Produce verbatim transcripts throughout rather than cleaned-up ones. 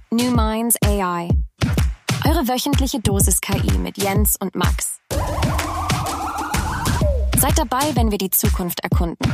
New Minds A I. Eure wöchentliche Dosis K I mit Jens und Max. Seid dabei, wenn wir die Zukunft erkunden.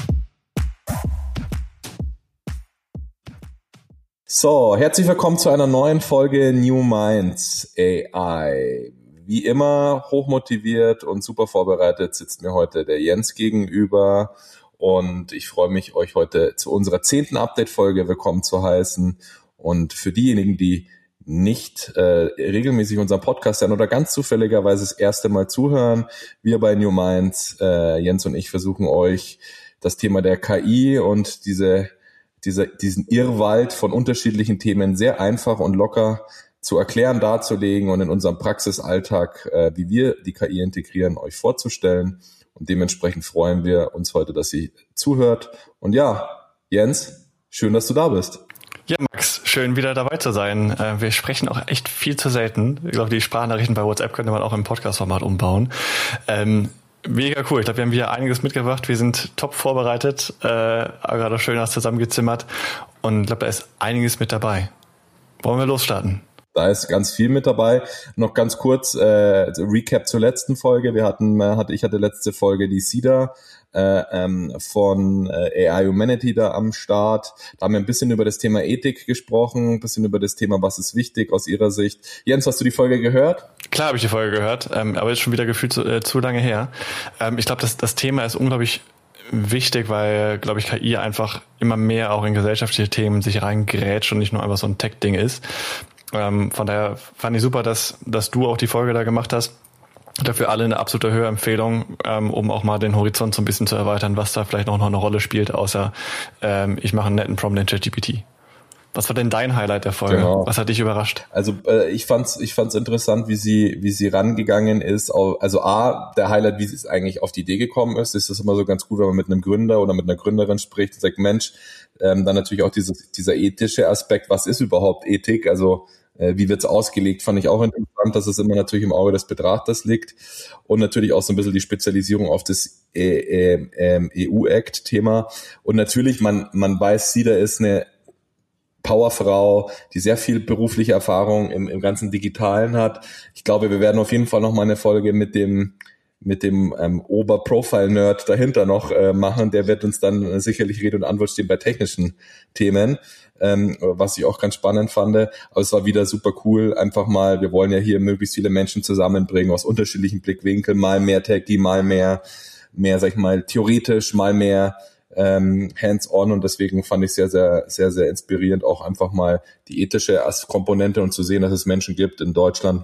So, herzlich willkommen zu einer neuen Folge New Minds A I. Wie immer hochmotiviert und super vorbereitet sitzt mir heute der Jens gegenüber und ich freue mich, euch heute zu unserer zehnten Update-Folge willkommen zu heißen. Und für diejenigen, die nicht äh, regelmäßig unseren Podcast hören oder ganz zufälligerweise das erste Mal zuhören, wir bei New Minds, äh, Jens und ich, versuchen euch das Thema der K I und diese, diese, diesen Irrwald von unterschiedlichen Themen sehr einfach und locker zu erklären, darzulegen und in unserem Praxisalltag, äh, wie wir die K I integrieren, euch vorzustellen. Und dementsprechend freuen wir uns heute, dass ihr zuhört. Und ja, Jens, schön, dass du da bist. Ja, Max, schön wieder dabei zu sein. Wir sprechen auch echt viel zu selten. Ich glaube, die Sprachnachrichten bei WhatsApp könnte man auch im Podcast-Format umbauen. Ähm, mega cool. Ich glaube, wir haben wieder einiges mitgebracht. Wir sind top vorbereitet, äh, gerade schön was zusammengezimmert. Und ich glaube, da ist einiges mit dabei. Wollen wir losstarten? Da ist ganz viel mit dabei. Noch ganz kurz äh, Recap zur letzten Folge. Wir hatten, hatte ich hatte letzte Folge die Sida äh, ähm, von äh, A I Humanity da am Start. Da haben wir ein bisschen über das Thema Ethik gesprochen, ein bisschen über das Thema, was ist wichtig aus ihrer Sicht. Jens, hast du die Folge gehört? Klar habe ich die Folge gehört, ähm, aber ist schon wieder gefühlt zu, äh, zu lange her. Ähm, ich glaube, das, das Thema ist unglaublich wichtig, weil, glaube ich, K I einfach immer mehr auch in gesellschaftliche Themen sich reingrätscht und nicht nur einfach so ein Tech-Ding ist. Ähm, von daher fand ich super, dass, dass du auch die Folge da gemacht hast. Dafür alle eine absolute Hörempfehlung, ähm, um auch mal den Horizont so ein bisschen zu erweitern, was da vielleicht noch, noch eine Rolle spielt, außer ähm, ich mache einen netten Prompt in ChatGPT. Was war denn dein Highlight der Folge? Genau. Was hat dich überrascht? Also äh, ich fand's ich fand's interessant, wie sie wie sie rangegangen ist. Also A, der Highlight, wie sie es eigentlich auf die Idee gekommen ist. Ist das immer so ganz gut, wenn man mit einem Gründer oder mit einer Gründerin spricht und sagt, Mensch, ähm, dann natürlich auch dieses, dieser ethische Aspekt, was ist überhaupt Ethik? Also äh, wie wird's ausgelegt? Fand ich auch interessant, dass es immer natürlich im Auge des Betrachters liegt. Und natürlich auch so ein bisschen die Spezialisierung auf das äh, äh, E U-Act-Thema. Und natürlich, man man weiß, Sida ist eine Powerfrau, die sehr viel berufliche Erfahrung im, im ganzen Digitalen hat. Ich glaube, wir werden auf jeden Fall noch mal eine Folge mit dem mit dem ähm, Ober-Profile-Nerd dahinter noch äh, machen. Der wird uns dann äh, sicherlich Rede und Antwort stehen bei technischen Themen, ähm, was ich auch ganz spannend fand. Aber es war wieder super cool. Einfach mal, wir wollen ja hier möglichst viele Menschen zusammenbringen aus unterschiedlichen Blickwinkeln, mal mehr Techie, mal mehr, mehr, sag ich mal, theoretisch, mal mehr ähm, hands-on, und deswegen fand ich sehr, sehr, sehr, sehr inspirierend, auch einfach mal die ethische Komponente und zu sehen, dass es Menschen gibt in Deutschland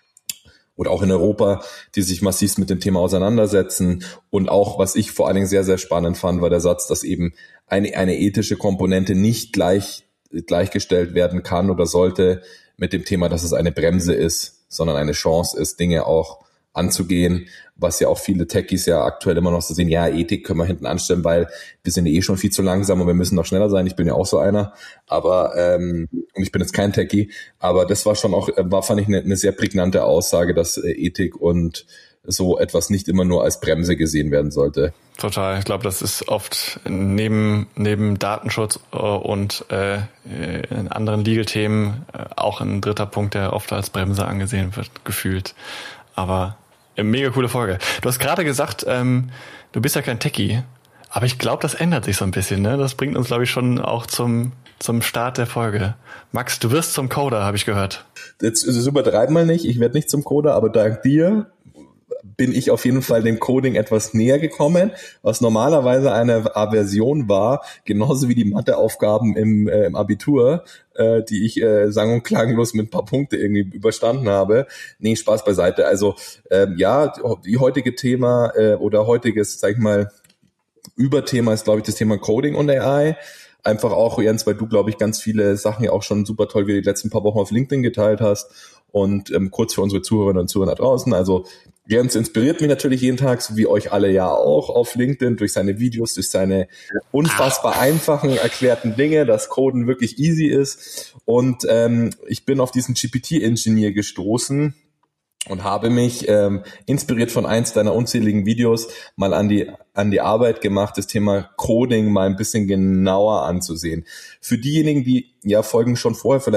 oder auch in Europa, die sich massiv mit dem Thema auseinandersetzen. Und auch, was ich vor allen Dingen sehr, sehr spannend fand, war der Satz, dass eben eine, eine ethische Komponente nicht gleich, gleichgestellt werden kann oder sollte mit dem Thema, dass es eine Bremse ist, sondern eine Chance ist, Dinge auch anzugehen, was ja auch viele Techies ja aktuell immer noch so sehen, ja, Ethik können wir hinten anstellen, weil wir sind eh schon viel zu langsam und wir müssen noch schneller sein. Ich bin ja auch so einer, aber ähm, und ich bin jetzt kein Techie, aber das war schon auch, war fand ich eine, eine sehr prägnante Aussage, dass äh, Ethik und so etwas nicht immer nur als Bremse gesehen werden sollte. Total. Ich glaube, das ist oft neben neben Datenschutz äh, und äh, in anderen Legal-Themen äh, auch ein dritter Punkt, der oft als Bremse angesehen wird, gefühlt. Aber eine mega coole Folge. Du hast gerade gesagt, ähm, du bist ja kein Techie, aber ich glaube, das ändert sich so ein bisschen, ne? Das bringt uns, glaube ich, schon auch zum zum Start der Folge. Max, du wirst zum Coder, habe ich gehört. Jetzt das übertreib mal nicht, ich werde nicht zum Coder, aber dank dir bin ich auf jeden Fall dem Coding etwas näher gekommen, was normalerweise eine Aversion war, genauso wie die Matheaufgaben im, äh, im Abitur, äh, die ich äh, sang- und klanglos mit ein paar Punkte irgendwie überstanden habe. Nee, Spaß beiseite. Also ähm, ja, die heutige Thema äh, oder heutiges, sag ich mal, Überthema ist, glaube ich, das Thema Coding und A I. Einfach auch, Jens, weil du, glaube ich, ganz viele Sachen ja auch schon super toll wie die letzten paar Wochen auf LinkedIn geteilt hast. Und ähm, kurz für unsere Zuhörerinnen und Zuhörer da draußen, also Jens inspiriert mich natürlich jeden Tag, so wie euch alle ja auch auf LinkedIn, durch seine Videos, durch seine unfassbar einfachen, erklärten Dinge, dass Coden wirklich easy ist. Und ähm, ich bin auf diesen G P T-Engineer gestoßen und habe mich ähm, inspiriert von eins deiner unzähligen Videos mal an die an die Arbeit gemacht, das Thema Coding mal ein bisschen genauer anzusehen. Für diejenigen, die ja Folgen schon vorher vielleicht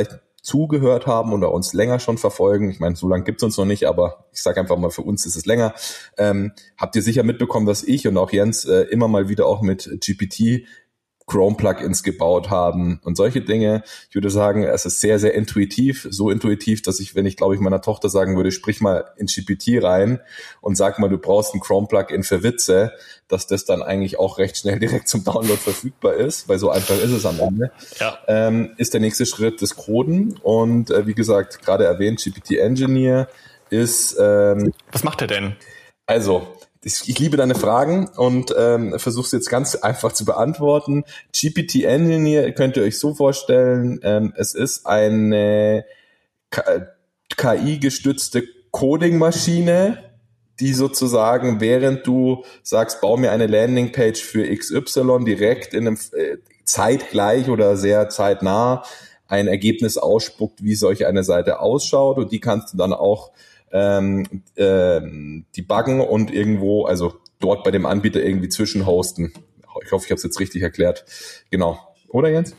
zugehört haben oder uns länger schon verfolgen, ich meine, so lange gibt's uns noch nicht, aber ich sage einfach mal, für uns ist es länger, ähm, habt ihr sicher mitbekommen, dass ich und auch Jens äh, immer mal wieder auch mit G P T Chrome-Plugins gebaut haben und solche Dinge. Ich würde sagen, es ist sehr, sehr intuitiv, so intuitiv, dass ich, wenn ich, glaube ich, meiner Tochter sagen würde, sprich mal in G P T rein und sag mal, du brauchst ein Chrome-Plugin für Witze, dass das dann eigentlich auch recht schnell direkt zum Download verfügbar ist, weil so einfach ist es am Ende. Ja. Ähm, ist der nächste Schritt das Coden und äh, wie gesagt, gerade erwähnt, G P T Engineer ist... Ähm, Was macht er denn? Also, Ich, ich liebe deine Fragen und ähm, versuche es jetzt ganz einfach zu beantworten. G P T Engineer könnt ihr euch so vorstellen, ähm, es ist eine K I-gestützte Coding-Maschine, die sozusagen, während du sagst, bau mir eine Landingpage für X Y, direkt in einem äh, zeitgleich oder sehr zeitnah ein Ergebnis ausspuckt, wie solch eine Seite ausschaut, und die kannst du dann auch Ähm, ähm, die buggen und irgendwo, also dort bei dem Anbieter irgendwie zwischenhosten. Ich hoffe, ich habe es jetzt richtig erklärt. Genau. Oder, Jens?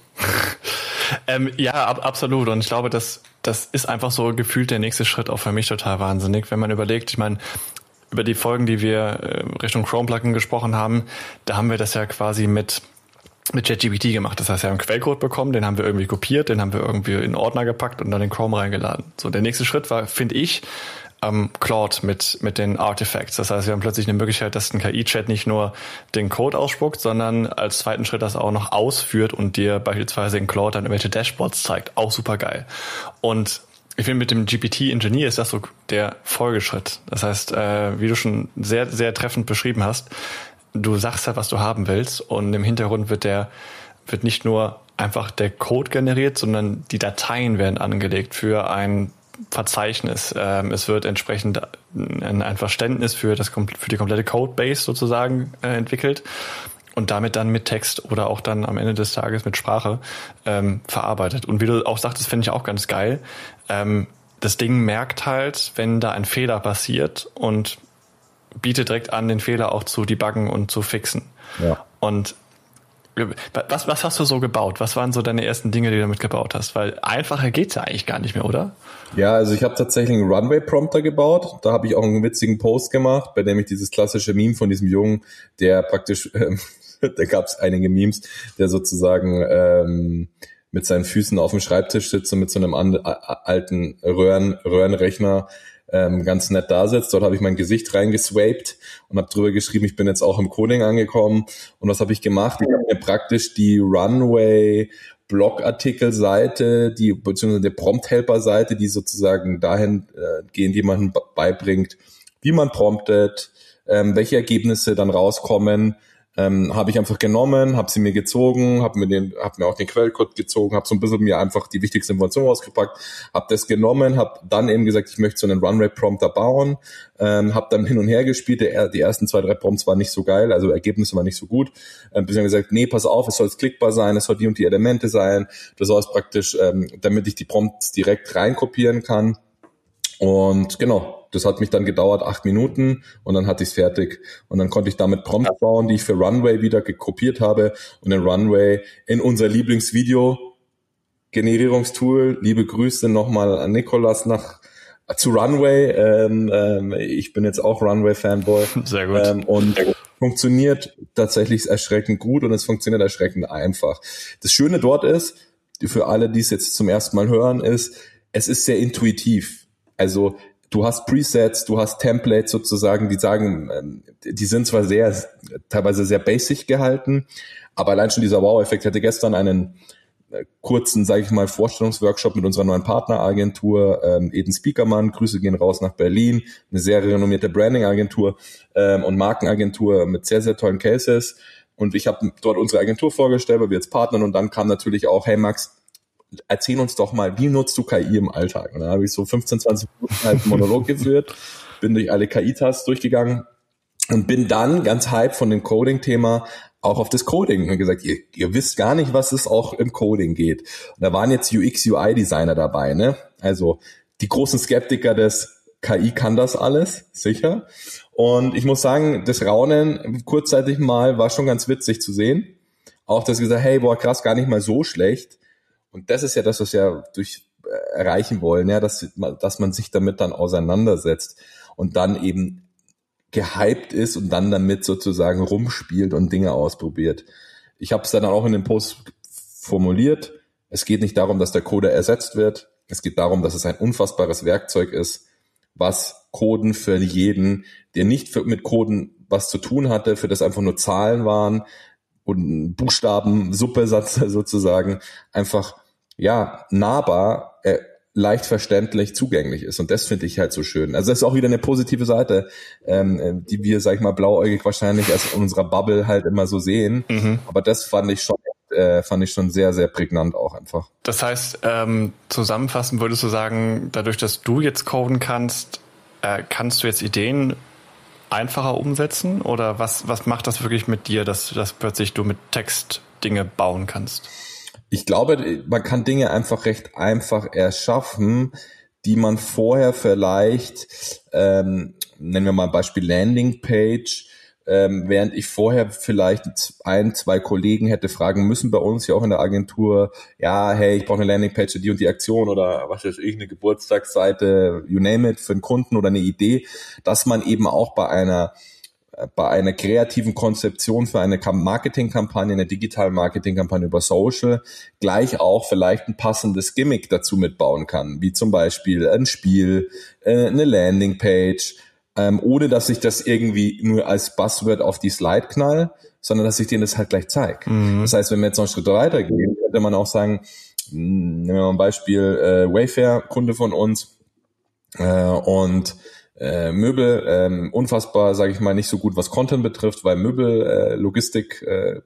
ähm, ja, ab, absolut. Und ich glaube, das, das ist einfach so gefühlt der nächste Schritt auch für mich total wahnsinnig, wenn man überlegt, ich meine, über die Folgen, die wir äh, Richtung Chrome-Plugin gesprochen haben, da haben wir das ja quasi mit mit ChatGPT gemacht. Das heißt, wir haben einen Quellcode bekommen, den haben wir irgendwie kopiert, den haben wir irgendwie in einen Ordner gepackt und dann in Chrome reingeladen. So, der nächste Schritt war, finde ich, ähm, Claude mit mit den Artifacts. Das heißt, wir haben plötzlich eine Möglichkeit, dass ein K I-Chat nicht nur den Code ausspuckt, sondern als zweiten Schritt das auch noch ausführt und dir beispielsweise in Claude dann irgendwelche Dashboards zeigt. Auch super geil. Und ich finde, mit dem G P T-Engineer ist das so der Folgeschritt. Das heißt, äh, wie du schon sehr, sehr treffend beschrieben hast, du sagst ja, was du haben willst, und im Hintergrund wird der, wird nicht nur einfach der Code generiert, sondern die Dateien werden angelegt für ein Verzeichnis. Ähm, es wird entsprechend ein, ein Verständnis für das, für die komplette Codebase sozusagen äh, entwickelt und damit dann mit Text oder auch dann am Ende des Tages mit Sprache ähm, verarbeitet. Und wie du auch sagtest, finde ich auch ganz geil. Ähm, das Ding merkt halt, wenn da ein Fehler passiert, und bietet direkt an, den Fehler auch zu debuggen und zu fixen. Ja. Und was, was hast du so gebaut? Was waren so deine ersten Dinge, die du damit gebaut hast? Weil einfacher geht's ja eigentlich gar nicht mehr, oder? Ja, also ich habe tatsächlich einen Runway-Prompter gebaut. Da habe ich auch einen witzigen Post gemacht, bei dem ich dieses klassische Meme von diesem Jungen, der praktisch, ähm, da gab es einige Memes, der sozusagen ähm, mit seinen Füßen auf dem Schreibtisch sitzt und mit so einem and- alten Röhren, Röhrenrechner ähm, ganz nett da sitzt. Dort habe ich mein Gesicht reingeswaped und habe drüber geschrieben, ich bin jetzt auch im Coding angekommen. Und was habe ich gemacht? Ich habe mir praktisch die Runway Blogartikelseite, die beziehungsweise der Prompt-Helper-Seite, die sozusagen dahin äh, gehen, jemanden beibringt, wie man promptet, ähm, welche Ergebnisse dann rauskommen, ähm, habe ich einfach genommen, habe sie mir gezogen, habe mir den, habe mir auch den Quellcode gezogen, habe so ein bisschen mir einfach die wichtigste Information rausgepackt, habe das genommen, habe dann eben gesagt, ich möchte so einen Runway-Prompter bauen, ähm, habe dann hin und her gespielt, der, die ersten zwei, drei Prompts waren nicht so geil, also Ergebnisse waren nicht so gut, ähm, bis ich gesagt, nee, pass auf, es soll klickbar sein, es soll die und die Elemente sein, das soll es praktisch, ähm, damit ich die Prompts direkt reinkopieren kann. Und genau, das hat mich dann gedauert, acht Minuten, und dann hatte ich es fertig. Und dann konnte ich damit Prompts bauen, die ich für Runway wieder gekopiert habe und den Runway in unser Lieblingsvideo-Generierungstool. Liebe Grüße nochmal an Nikolas nach zu Runway. Ähm, ähm, ich bin jetzt auch Runway-Fanboy. Sehr gut. Ähm, und funktioniert tatsächlich erschreckend gut, und es funktioniert erschreckend einfach. Das Schöne dort ist, für alle, die es jetzt zum ersten Mal hören, ist, es ist sehr intuitiv. Also du hast Presets, du hast Templates sozusagen, die sagen, die sind zwar sehr, teilweise sehr basic gehalten, aber allein schon dieser Wow-Effekt. Ich hatte gestern einen kurzen, sage ich mal, Vorstellungsworkshop mit unserer neuen Partneragentur, ähm, Eden Speakermann, Grüße gehen raus nach Berlin, eine sehr renommierte Branding-Agentur ähm, und Markenagentur mit sehr, sehr tollen Cases. Und ich habe dort unsere Agentur vorgestellt, weil wir jetzt partnern, und dann kam natürlich auch, hey Max, erzähl uns doch mal, wie nutzt du K I im Alltag? Und dann habe ich so fünfzehn, zwanzig Minuten halt einen Monolog geführt, bin durch alle K I-Tasks durchgegangen und bin dann ganz hyped von dem Coding-Thema auch auf das Coding und gesagt, ihr, ihr wisst gar nicht, was es auch im Coding geht. Und da waren jetzt U X, U I-Designer dabei, ne? Also die großen Skeptiker des K I kann das alles, sicher. Und ich muss sagen, das Raunen kurzzeitig mal war schon ganz witzig zu sehen. Auch, dass sie gesagt, hey, boah, krass, gar nicht mal so schlecht. Und das ist ja das, was ja durch erreichen wollen, ja, dass, dass man sich damit dann auseinandersetzt und dann eben gehypt ist und dann damit sozusagen rumspielt und Dinge ausprobiert. Ich habe es dann auch in dem Post formuliert. Es geht nicht darum, dass der Coder ersetzt wird. Es geht darum, dass es ein unfassbares Werkzeug ist, was Coden für jeden, der nicht für, mit Coden was zu tun hatte, für das einfach nur Zahlen waren und Buchstaben, Suppesatz sozusagen, einfach ja nahbar, äh, leicht verständlich, zugänglich ist. Und das finde ich halt so schön. Also das ist auch wieder eine positive Seite, ähm, die wir, sag ich mal, blauäugig wahrscheinlich erst in unserer Bubble halt immer so sehen. Mhm. Aber das fand ich schon äh, fand ich schon sehr, sehr prägnant auch einfach. Das heißt, ähm, zusammenfassend würdest du sagen, dadurch, dass du jetzt coden kannst, äh, kannst du jetzt Ideen einfacher umsetzen? Oder was, was macht das wirklich mit dir, dass, dass plötzlich du mit Text Dinge bauen kannst? Ich glaube, man kann Dinge einfach recht einfach erschaffen, die man vorher vielleicht, ähm, nennen wir mal ein Beispiel Landingpage, ähm, während ich vorher vielleicht ein, zwei Kollegen hätte fragen müssen bei uns ja auch in der Agentur, ja, hey, ich brauche eine Landingpage für die und die Aktion oder was weiß ich, eine Geburtstagsseite, you name it, für einen Kunden oder eine Idee, dass man eben auch bei einer bei einer kreativen Konzeption für eine Marketingkampagne, eine digitale Marketingkampagne über Social, gleich auch vielleicht ein passendes Gimmick dazu mitbauen kann, wie zum Beispiel ein Spiel, eine Landingpage, ohne dass ich das irgendwie nur als Buzzword auf die Slide knall, sondern dass ich denen das halt gleich zeige. Mhm. Das heißt, wenn wir jetzt noch einen Schritt weiter gehen, könnte man auch sagen, nehmen wir mal ein Beispiel, Wayfair, Kunde von uns, und Äh, Möbel, ähm, unfassbar, sage ich mal, nicht so gut, was Content betrifft, weil Möbel, äh, Logistik, äh,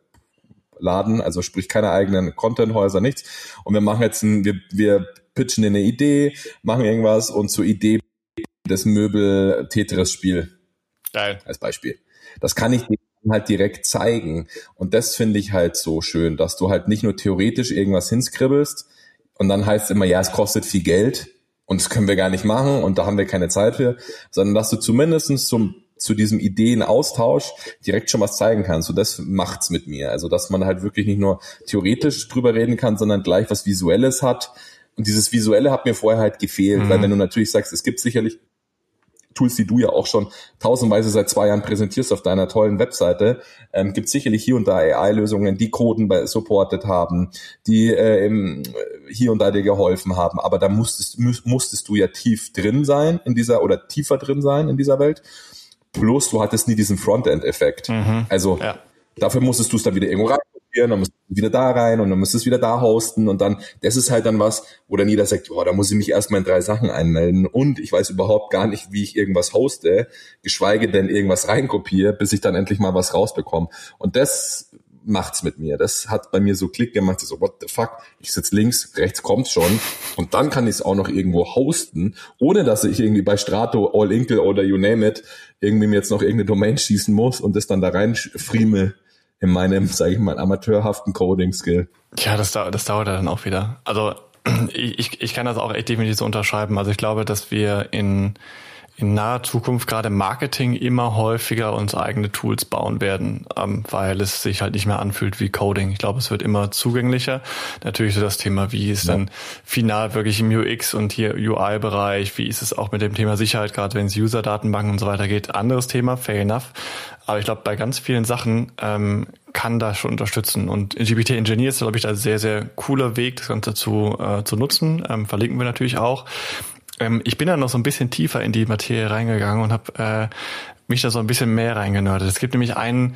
Laden, also sprich keine eigenen Content-Häuser, nichts. Und wir machen jetzt ein, wir, wir pitchen eine Idee, machen irgendwas und zur Idee das Möbel-Tetris-Spiel. Geil. Als Beispiel. Das kann ich dir halt direkt zeigen. Und das finde ich halt so schön, dass du halt nicht nur theoretisch irgendwas hinskribbelst und dann heißt es immer, ja, es kostet viel Geld. Und das können wir gar nicht machen und da haben wir keine Zeit für, sondern dass du zumindest zum, zu diesem Ideenaustausch direkt schon was zeigen kannst. Und das macht's mit mir. Also, dass man halt wirklich nicht nur theoretisch drüber reden kann, sondern gleich was Visuelles hat. Und dieses Visuelle hat mir vorher halt gefehlt, mhm. weil wenn du natürlich sagst, es gibt sicherlich Tools, die du ja auch schon tausendweise seit zwei Jahren präsentierst auf deiner tollen Webseite, ähm, gibt sicherlich hier und da A I-Lösungen, die Coden bei supported haben, die äh, im, hier und da dir geholfen haben, aber da musstest, musstest du ja tief drin sein in dieser, oder tiefer drin sein in dieser Welt, plus du hattest nie diesen Frontend-Effekt. Mhm. Also ja. Dafür musstest du es dann wieder irgendwo rein, dann musst du wieder da rein und dann musst du es wieder da hosten und dann, das ist halt dann was, wo dann jeder sagt, oh, da muss ich mich erstmal in drei Sachen einmelden und ich weiß überhaupt gar nicht, wie ich irgendwas hoste, geschweige denn irgendwas reinkopiere, bis ich dann endlich mal was rausbekomme. Und das macht's mit mir. Das hat bei mir so Klick gemacht, so what the fuck, ich sitze links, rechts kommt's schon und dann kann ich es auch noch irgendwo hosten, ohne dass ich irgendwie bei Strato, All Inkle oder you name it, irgendwie mir jetzt noch irgendeine Domain schießen muss und das dann da rein friemel in meinem, sage ich mal, amateurhaften Coding-Skill. Ja, das, das dauert dann auch wieder. Also ich, ich kann das auch echt definitiv so unterschreiben. Also ich glaube, dass wir in, in naher Zukunft gerade im Marketing immer häufiger uns eigene Tools bauen werden, ähm, weil es sich halt nicht mehr anfühlt wie Coding. Ich glaube, es wird immer zugänglicher. Natürlich so das Thema, wie ist ja. dann final wirklich im U X und hier U I-Bereich, wie ist es auch mit dem Thema Sicherheit, gerade wenn es User-Datenbanken und so weiter geht. Anderes Thema, fair enough. Aber ich glaube, bei ganz vielen Sachen ähm, kann das schon unterstützen. Und G P T Engineer ist, glaube ich, da sehr, sehr cooler Weg, das Ganze zu, äh, zu nutzen. Ähm, verlinken wir natürlich auch. Ähm, ich bin da noch so ein bisschen tiefer in die Materie reingegangen und habe äh, mich da so ein bisschen mehr reingenördet. Es gibt nämlich einen,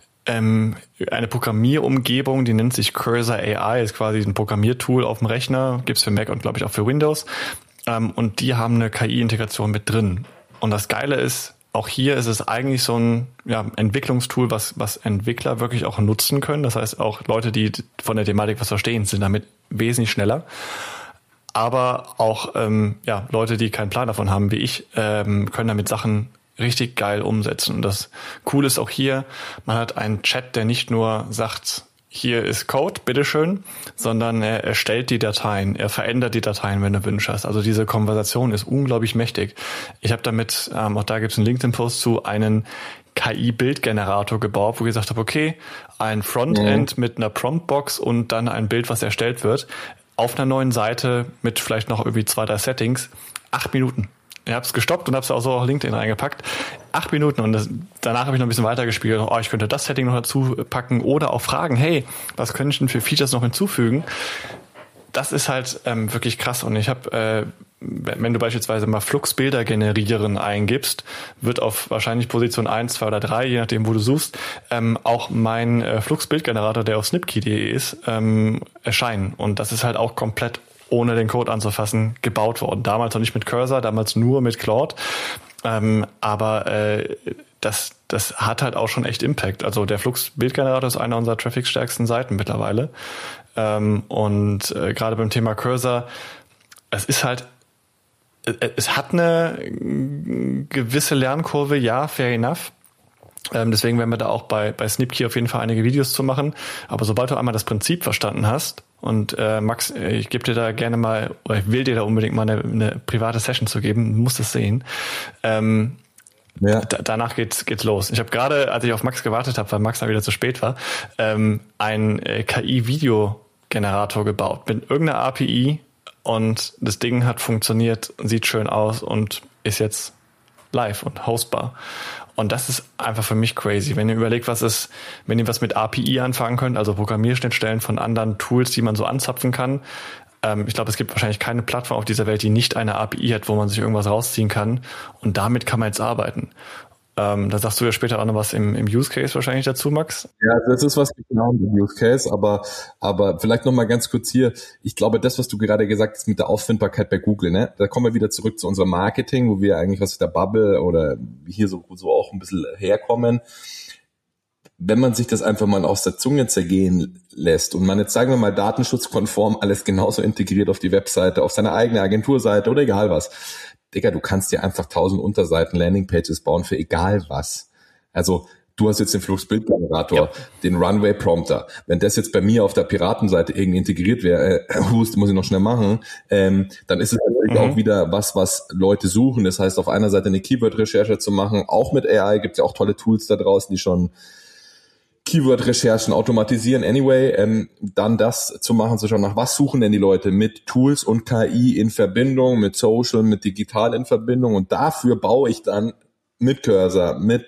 ähm, eine Programmierumgebung, die nennt sich Cursor A I, ist quasi ein Programmiertool auf dem Rechner, gibt's für Mac und, glaube ich, auch für Windows. Ähm, und die haben eine K I-Integration mit drin. Und das Geile ist, auch hier ist es eigentlich so ein ja, Entwicklungstool, was, was Entwickler wirklich auch nutzen können. Das heißt, auch Leute, die von der Thematik was verstehen, sind damit wesentlich schneller. Aber auch ähm, ja, Leute, die keinen Plan davon haben, wie ich, ähm, können damit Sachen richtig geil umsetzen. Und das Coole ist auch hier, man hat einen Chat, der nicht nur sagt, hier ist Code, bitteschön, sondern er erstellt die Dateien, er verändert die Dateien, wenn du Wünsche hast. Also diese Konversation ist unglaublich mächtig. Ich habe damit, ähm, auch da gibt es einen LinkedIn-Post zu, einen K I-Bildgenerator gebaut, wo ich gesagt habe, okay, ein Frontend mhm. mit einer Promptbox und dann ein Bild, was erstellt wird. auf einer neuen Seite mit vielleicht noch irgendwie zwei, drei Settings, acht Minuten. Ich habe es gestoppt und habe es auch so auf LinkedIn reingepackt. Acht Minuten und das, danach habe ich noch ein bisschen weitergespielt. Oh, ich könnte das Setting noch dazu packen oder auch fragen, hey, was könnte ich denn für Features noch hinzufügen? Das ist halt ähm, wirklich krass. Und ich habe, äh, wenn du beispielsweise mal Flux-Bilder generieren eingibst, wird auf wahrscheinlich Position eins, zwei oder drei, je nachdem, wo du suchst, ähm, auch mein äh, Flux-Bildgenerator, der auf snipkey punkt de ist, ähm, erscheinen. Und das ist halt auch komplett ohne den Code anzufassen, gebaut worden. Damals noch nicht mit Cursor, damals nur mit Claude. Ähm, aber äh, das, das hat halt auch schon echt Impact. Also der Flux-Bildgenerator ist einer unserer trafficstärksten Seiten mittlerweile. Ähm, und äh, gerade beim Thema Cursor, es ist halt, es, es hat eine gewisse Lernkurve, ja, fair enough. Ähm, deswegen werden wir da auch bei, bei snipkey auf jeden Fall einige Videos zu machen. Aber sobald du einmal das Prinzip verstanden hast, und äh, Max, ich gebe dir da gerne mal, oder ich will dir da unbedingt mal eine, eine private Session zu geben, du musst es sehen. Ähm, ja. da, danach geht's geht's los. Ich habe gerade, als ich auf Max gewartet habe, weil Max dann wieder zu spät war, ähm, ein äh, K I-Videogenerator gebaut mit irgendeiner A P I und das Ding hat funktioniert, sieht schön aus und ist jetzt live und hostbar. Und das ist einfach für mich crazy. Wenn ihr überlegt, was ist, wenn ihr was mit A P I anfangen könnt, also Programmierschnittstellen von anderen Tools, die man so anzapfen kann. Ähm, ich glaube, es gibt wahrscheinlich keine Plattform auf dieser Welt, die nicht eine A P I hat, wo man sich irgendwas rausziehen kann. Und damit kann man jetzt arbeiten. Ähm, da sagst du ja später auch noch was im, im Use Case wahrscheinlich dazu, Max. Ja, das ist was genau im Use Case, aber, aber vielleicht noch mal ganz kurz hier. Ich glaube, das, was du gerade gesagt hast mit der Auffindbarkeit bei Google, ne, da kommen wir wieder zurück zu unserem Marketing, wo wir eigentlich aus der Bubble oder hier so, so auch ein bisschen herkommen. Wenn man sich das einfach mal aus der Zunge zergehen lässt und man jetzt, sagen wir mal, datenschutzkonform alles genauso integriert auf die Webseite, auf seine eigene Agenturseite oder egal was, Digga, du kannst dir einfach tausend Unterseiten Landingpages bauen für egal was. Also du hast jetzt den Flux-Bildgenerator, ja, den Runway-Prompter. Wenn das jetzt bei mir auf der Piratenseite irgendwie integriert wäre, äh, hust, muss ich noch schnell machen, ähm, dann ist es natürlich mhm. auch wieder was, was Leute suchen. Das heißt, auf einer Seite eine Keyword-Recherche zu machen, auch mit A I, gibt es ja auch tolle Tools da draußen, die schon Keyword-Recherchen automatisieren. Anyway, ähm, dann das zu machen, zu schauen, nach was suchen denn die Leute mit Tools und K I in Verbindung, mit Social, mit digital in Verbindung. Und dafür baue ich dann mit Cursor, mit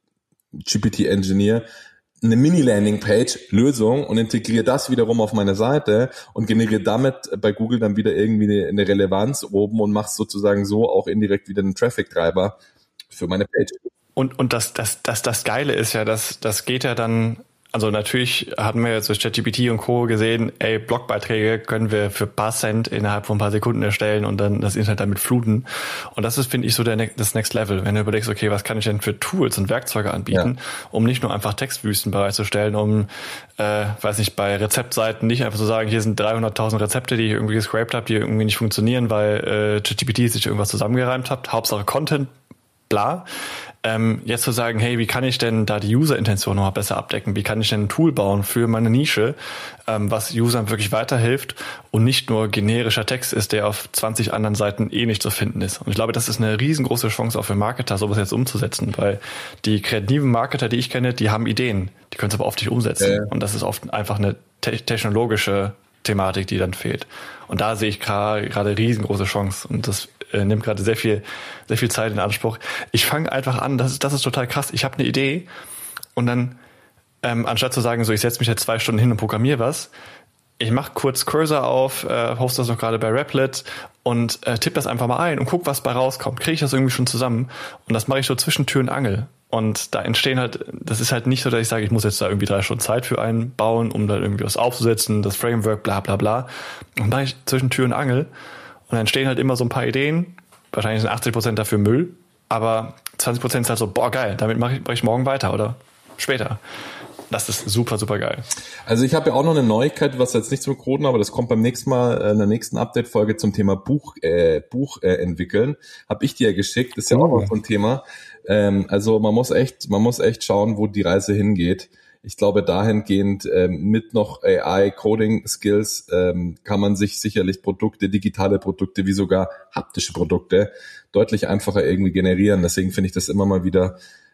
G P T Engineer eine Mini-Landing-Page-Lösung und integriere das wiederum auf meine Seite und generiere damit bei Google dann wieder irgendwie eine, eine Relevanz oben und mache sozusagen so auch indirekt wieder einen Traffic-Treiber für meine Page. Und, und das, das, das, das Geile ist ja, dass, das geht ja dann, also natürlich hatten wir jetzt durch ChatGPT und Co. gesehen, ey, Blogbeiträge können wir für ein paar Cent innerhalb von ein paar Sekunden erstellen und dann das Internet damit fluten. Und das ist, finde ich, so der, das Next Level. Wenn du überlegst, okay, was kann ich denn für Tools und Werkzeuge anbieten, ja, um nicht nur einfach Textwüsten bereitzustellen, um, äh, weiß nicht, bei Rezeptseiten nicht einfach zu sagen, hier sind dreihunderttausend Rezepte, die ich irgendwie gescraped habe, die irgendwie nicht funktionieren, weil äh, ChatGPT sich irgendwas zusammengereimt hat. Hauptsache Content, bla. Ähm, jetzt zu sagen, hey, wie kann ich denn da die User-Intention noch mal besser abdecken? Wie kann ich denn ein Tool bauen für meine Nische, ähm, was Usern wirklich weiterhilft und nicht nur generischer Text ist, der auf zwanzig anderen Seiten eh nicht zu finden ist. Und ich glaube, das ist eine riesengroße Chance auch für Marketer, sowas jetzt umzusetzen, weil die kreativen Marketer, die ich kenne, die haben Ideen, die können es aber oft nicht umsetzen. Ja, ja. Und das ist oft einfach eine te- technologische Thematik, die dann fehlt. Und da sehe ich gerade riesengroße Chance. Und das äh, nimmt gerade sehr viel, sehr viel Zeit in Anspruch. Ich fange einfach an, das ist, das ist total krass. Ich habe eine Idee und dann, ähm, anstatt zu sagen, so ich setze mich jetzt zwei Stunden hin und programmiere was, ich mache kurz Cursor auf, äh, hoste das noch gerade bei Replit und äh, tippe das einfach mal ein und guck, was bei rauskommt. Kriege ich das irgendwie schon zusammen? Und das mache ich so zwischen Tür und Angel. Und da entstehen halt, das ist halt nicht so, dass ich sage, ich muss jetzt da irgendwie drei Stunden Zeit für einbauen, um da irgendwie was aufzusetzen, das Framework, bla bla bla. Und mache ich zwischen Tür und Angel. Und dann entstehen halt immer so ein paar Ideen. Wahrscheinlich sind achtzig Prozent dafür Müll, aber zwanzig Prozent ist halt so, boah geil, damit mache ich, mach ich morgen weiter oder später. Das ist super, super geil. Also ich habe ja auch noch eine Neuigkeit, was jetzt nichts mit Coden, aber das kommt beim nächsten Mal in der nächsten Update-Folge zum Thema Buch äh, Buch äh, entwickeln. Habe ich dir ja geschickt, das ist ja oh. auch noch so ein Thema. Ähm, also man muss echt, man muss echt schauen, wo die Reise hingeht. Ich glaube, dahingehend ähm, mit noch A I-Coding-Skills ähm, kann man sich sicherlich Produkte, digitale Produkte wie sogar haptische Produkte deutlich einfacher irgendwie generieren. Deswegen finde ich das immer mal wieder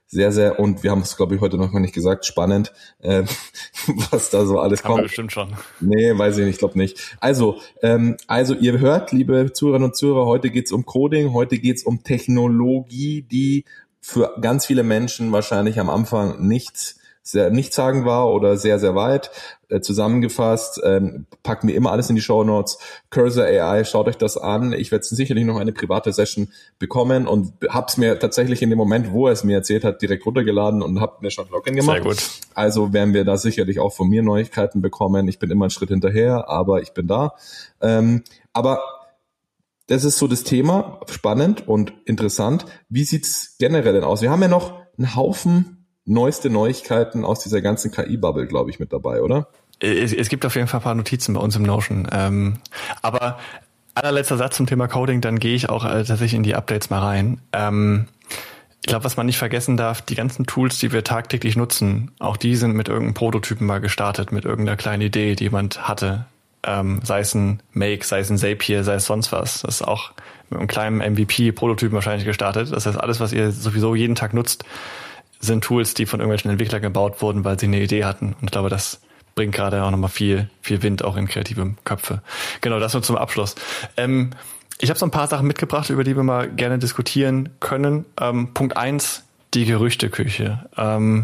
sehr, sehr, und wir haben es, glaube ich, heute noch mal nicht gesagt, spannend, äh, was da so alles Haben kommt. wir bestimmt schon. Nee, weiß ich nicht, ich glaube nicht. Also, ähm, also ihr hört, liebe Zuhörerinnen und Zuhörer, heute geht's um Coding, heute geht's um Technologie, die für ganz viele Menschen wahrscheinlich am Anfang nichts sehr nichtssagend war oder sehr, sehr weit. Äh, zusammengefasst, ähm, packen wir immer alles in die Shownotes. Cursor A I, schaut euch das an. Ich werde sicherlich noch eine private Session bekommen und hab's mir tatsächlich in dem Moment, wo er es mir erzählt hat, direkt runtergeladen und hab mir schon Login gemacht. Sehr gut. Also werden wir da sicherlich auch von mir Neuigkeiten bekommen. Ich bin immer einen Schritt hinterher, aber ich bin da. Ähm, aber das ist so das Thema, spannend und interessant. Wie sieht's generell denn aus? Wir haben ja noch einen Haufen neueste Neuigkeiten aus dieser ganzen K I-Bubble, glaube ich, mit dabei, oder? Es, es gibt auf jeden Fall ein paar Notizen bei uns im Notion. Ähm, aber allerletzter Satz zum Thema Coding, dann gehe ich auch äh, tatsächlich in die Updates mal rein. Ähm, ich glaube, was man nicht vergessen darf, die ganzen Tools, die wir tagtäglich nutzen, auch die sind mit irgendeinem Prototypen mal gestartet, mit irgendeiner kleinen Idee, die jemand hatte. Ähm, sei es ein Make, sei es ein Zapier, sei es sonst was. Das ist auch mit einem kleinen M V P-Prototypen wahrscheinlich gestartet. Das heißt, alles, was ihr sowieso jeden Tag nutzt, sind Tools, die von irgendwelchen Entwicklern gebaut wurden, weil sie eine Idee hatten. Und ich glaube, das bringt gerade auch nochmal viel, viel Wind auch in kreative Köpfe. Genau, das nur zum Abschluss. Ähm, ich habe so ein paar Sachen mitgebracht, über die wir mal gerne diskutieren können. Ähm, Punkt eins, die Gerüchteküche. Ähm,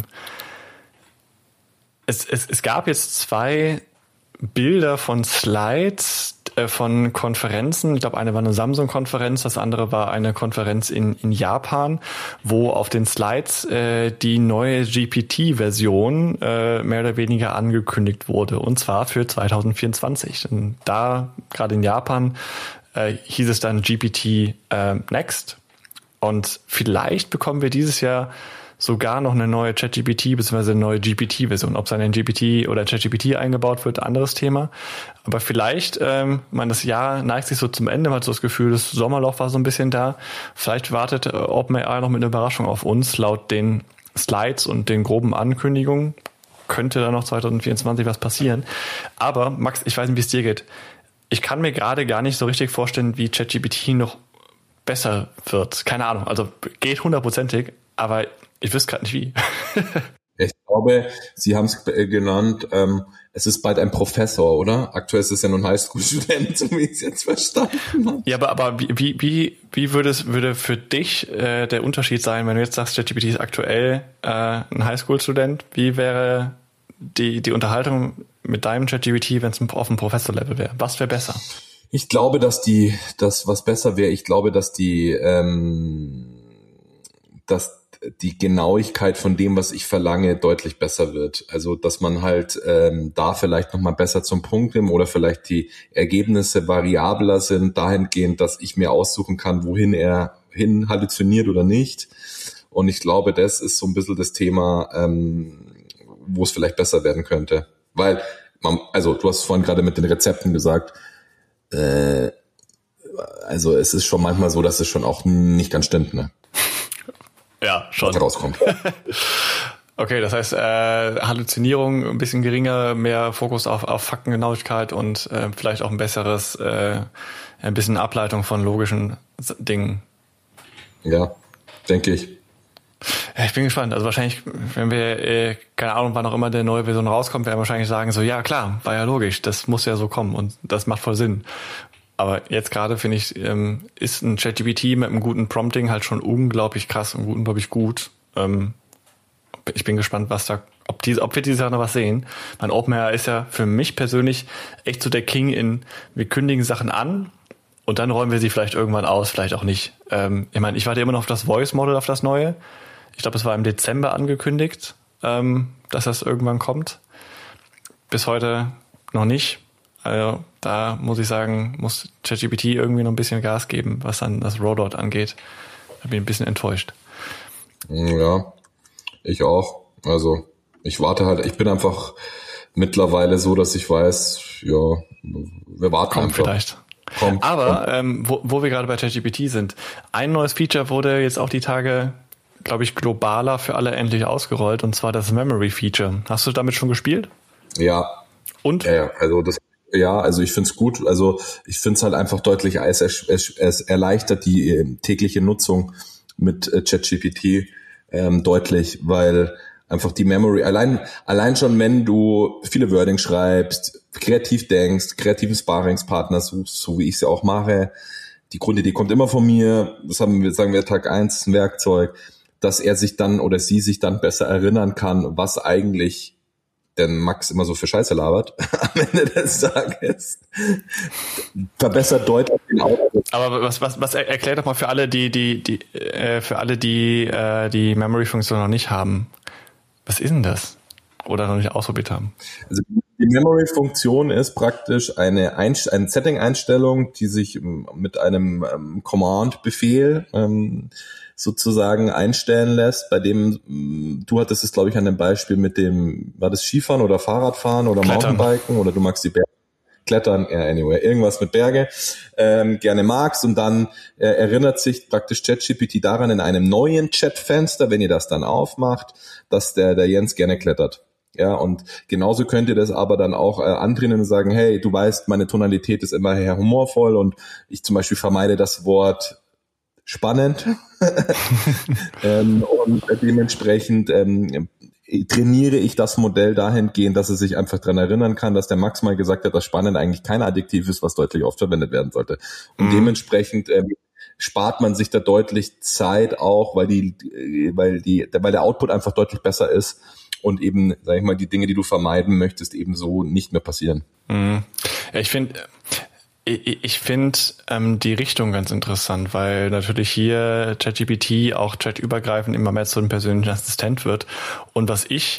es, es, es gab jetzt zwei Bilder von Slides äh, von Konferenzen. Ich glaube, eine war eine Samsung-Konferenz, das andere war eine Konferenz in, in Japan, wo auf den Slides äh, die neue G P T-Version äh, mehr oder weniger angekündigt wurde, und zwar für zwanzig vierundzwanzig. Und da, gerade in Japan, äh, hieß es dann G P T äh, Next, und vielleicht bekommen wir dieses Jahr sogar noch eine neue ChatGPT bzw. eine neue G P T-Version. Ob es eine G P T oder ChatGPT eingebaut wird, anderes Thema. Aber vielleicht, ähm, man das Jahr neigt sich so zum Ende, man hat so das Gefühl, das Sommerloch war so ein bisschen da. Vielleicht wartet äh, OpenAI noch mit einer Überraschung auf uns. Laut den Slides und den groben Ankündigungen könnte da noch zwanzig vierundzwanzig was passieren. Aber Max, ich weiß nicht, wie es dir geht. Ich kann mir gerade gar nicht so richtig vorstellen, wie ChatGPT noch besser wird. Keine Ahnung, also geht hundertprozentig, aber ich wüsste gerade nicht wie. Ich glaube, Sie haben es genannt, ähm, es ist bald ein Professor, oder? Aktuell ist es ja nur ein Highschool-Student, so wie ich es jetzt verstanden habe. Ja, aber, aber wie, wie, wie würde es, würde für dich äh, der Unterschied sein, wenn du jetzt sagst, ChatGPT ist aktuell äh, ein Highschool-Student? Wie wäre die, die Unterhaltung mit deinem ChatGPT, wenn es auf dem Professor-Level wäre? Was wäre besser? Ich glaube, dass die, das was besser wäre, ich glaube, dass die, ähm, dass die Genauigkeit von dem, was ich verlange, deutlich besser wird. Also, dass man halt ähm, da vielleicht nochmal besser zum Punkt nimmt oder vielleicht die Ergebnisse variabler sind, dahingehend, dass ich mir aussuchen kann, wohin er hin halluziniert oder nicht. Und ich glaube, das ist so ein bisschen das Thema, ähm, wo es vielleicht besser werden könnte. Weil, man, also du hast vorhin gerade mit den Rezepten gesagt, äh, also es ist schon manchmal so, dass es schon auch nicht ganz stimmt, ne? Ja, schon. Was rauskommt. Okay, das heißt, äh, Halluzinierung ein bisschen geringer, mehr Fokus auf, auf Faktengenauigkeit und äh, vielleicht auch ein besseres, äh, ein bisschen Ableitung von logischen Dingen. Ja, denke ich. Ja, ich bin gespannt. Also wahrscheinlich, wenn wir, äh, keine Ahnung, wann auch immer der neue Version rauskommt, werden wir wahrscheinlich sagen so, ja klar, war ja logisch, das muss ja so kommen und das macht voll Sinn. Aber jetzt gerade finde ich, ähm, ist ein ChatGPT mit einem guten Prompting halt schon unglaublich krass und unglaublich gut. Ähm, ich bin gespannt, was da, ob diese, ob wir dieses Jahr noch was sehen. Mein OpenAI ist ja für mich persönlich echt so der King in, wir kündigen Sachen an und dann räumen wir sie vielleicht irgendwann aus, vielleicht auch nicht. Ähm, ich meine, ich warte immer noch auf das Voice Model, auf das neue. Ich glaube, es war im Dezember angekündigt, ähm, dass das irgendwann kommt. Bis heute noch nicht. Also da muss ich sagen, muss ChatGPT irgendwie noch ein bisschen Gas geben, was dann das Rollout angeht. Da bin ich ein bisschen enttäuscht. Ja, ich auch. Also ich warte halt, ich bin einfach mittlerweile so, dass ich weiß, ja, wir warten Kommt einfach. vielleicht. Kommt, Aber kommt. Ähm, wo, wo wir gerade bei ChatGPT sind, ein neues Feature wurde jetzt auch die Tage, glaube ich, globaler für alle endlich ausgerollt, und zwar das Memory Feature. Hast du damit schon gespielt? Ja. Und? Ja, also das Ja, also ich find's gut. Also ich find's halt einfach deutlich, es, es, es erleichtert die äh, tägliche Nutzung mit äh, ChatGPT. ähm, deutlich, weil einfach die Memory, allein allein schon, wenn du viele Wording schreibst, kreativ denkst, kreativen Sparringspartner suchst, so wie ich es ja auch mache, die Grundidee kommt immer von mir, das haben wir, sagen wir Tag eins, ein Werkzeug, dass er sich dann oder sie sich dann besser erinnern kann, was eigentlich denn Max immer so für Scheiße labert am Ende des Tages. Verbessert deutlich den Output. Aber was, was, was erklärt doch mal für alle, die, die, die, äh, für alle, die, äh, die Memory-Funktion noch nicht haben. Was ist denn das? Oder noch nicht ausprobiert haben? Also die Memory-Funktion ist praktisch eine, Einst- eine Setting-Einstellung, die sich mit einem ähm, Command-Befehl ähm, sozusagen einstellen lässt, bei dem, du hattest es, glaube ich, an dem Beispiel mit dem, war das Skifahren oder Fahrradfahren oder Klettern. Mountainbiken oder du magst die Berge, Klettern, ja, anyway, irgendwas mit Berge, ähm, gerne magst und dann äh, erinnert sich praktisch ChatGPT daran in einem neuen Chatfenster, wenn ihr das dann aufmacht, dass der, der Jens gerne klettert. Ja, und genauso könnt ihr das aber dann auch äh, antrainieren und sagen, hey, du weißt, meine Tonalität ist immer eher humorvoll und ich zum Beispiel vermeide das Wort spannend ähm, und dementsprechend ähm, trainiere ich das Modell dahingehend, dass es sich einfach dran erinnern kann, dass der Max mal gesagt hat, dass spannend eigentlich kein Adjektiv ist, was deutlich oft verwendet werden sollte. Und mhm. dementsprechend ähm, spart man sich da deutlich Zeit auch, weil die, weil die, weil der Output einfach deutlich besser ist und eben, sag ich mal, die Dinge, die du vermeiden möchtest, eben so nicht mehr passieren. Mhm. Ja, ich finde Ich finde ähm, die Richtung ganz interessant, weil natürlich hier ChatGPT auch chatübergreifend immer mehr zu einem persönlichen Assistent wird. Und was ich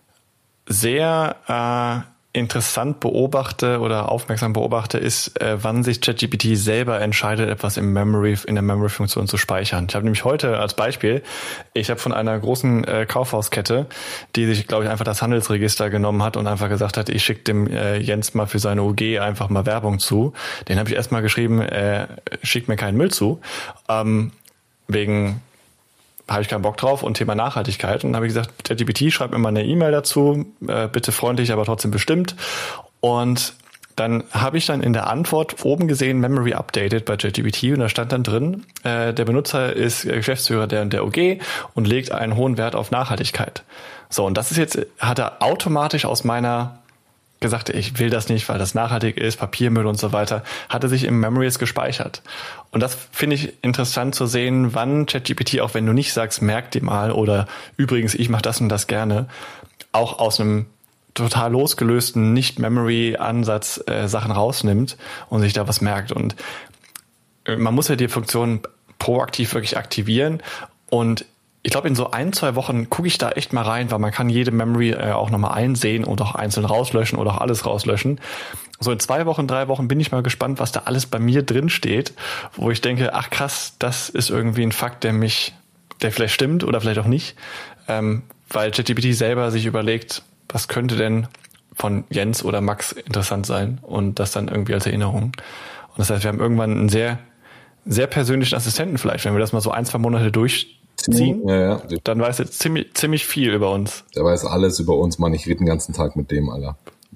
sehr äh, interessant beobachte oder aufmerksam beobachte, ist, äh, wann sich ChatGPT selber entscheidet, etwas im Memory, in der Memory-Funktion zu speichern. Ich habe nämlich heute als Beispiel, ich habe von einer großen äh, Kaufhauskette, die sich, glaube ich, einfach das Handelsregister genommen hat und einfach gesagt hat, ich schicke dem äh, Jens mal für seine U G einfach mal Werbung zu. Den habe ich erstmal geschrieben, äh, schick mir keinen Müll zu, ähm, wegen habe ich keinen Bock drauf und Thema Nachhaltigkeit. Und dann habe ich gesagt, ChatGPT, schreib mir mal eine E-Mail dazu, äh, bitte freundlich, aber trotzdem bestimmt. Und dann habe ich dann in der Antwort oben gesehen, Memory Updated bei ChatGPT und da stand dann drin, äh, der Benutzer ist Geschäftsführer der und der U G und legt einen hohen Wert auf Nachhaltigkeit. So, und das ist jetzt, hat er automatisch aus meiner gesagt, ich will das nicht, weil das nachhaltig ist, Papiermüll und so weiter, hatte sich im Memories gespeichert. Und das finde ich interessant zu sehen, wann ChatGPT, auch wenn du nicht sagst, merk dir mal oder übrigens, ich mache das und das gerne, auch aus einem total losgelösten Nicht-Memory-Ansatz äh, Sachen rausnimmt und sich da was merkt. Und man muss ja die Funktion proaktiv wirklich aktivieren und ich glaube, in so ein, zwei Wochen gucke ich da echt mal rein, weil man kann jede Memory äh, auch nochmal einsehen und auch einzeln rauslöschen oder auch alles rauslöschen. So in zwei Wochen, drei Wochen bin ich mal gespannt, was da alles bei mir drin steht, wo ich denke, ach krass, das ist irgendwie ein Fakt, der mich, der vielleicht stimmt oder vielleicht auch nicht, ähm, weil ChatGPT selber sich überlegt, was könnte denn von Jens oder Max interessant sein und das dann irgendwie als Erinnerung. Und das heißt, wir haben irgendwann einen sehr, sehr persönlichen Assistenten vielleicht, wenn wir das mal so ein, zwei Monate durch ziehen, ja, ja. Dann weiß er ziemlich, ziemlich viel über uns. Der weiß alles über uns, Mann. Ich rede den ganzen Tag mit dem, Alter.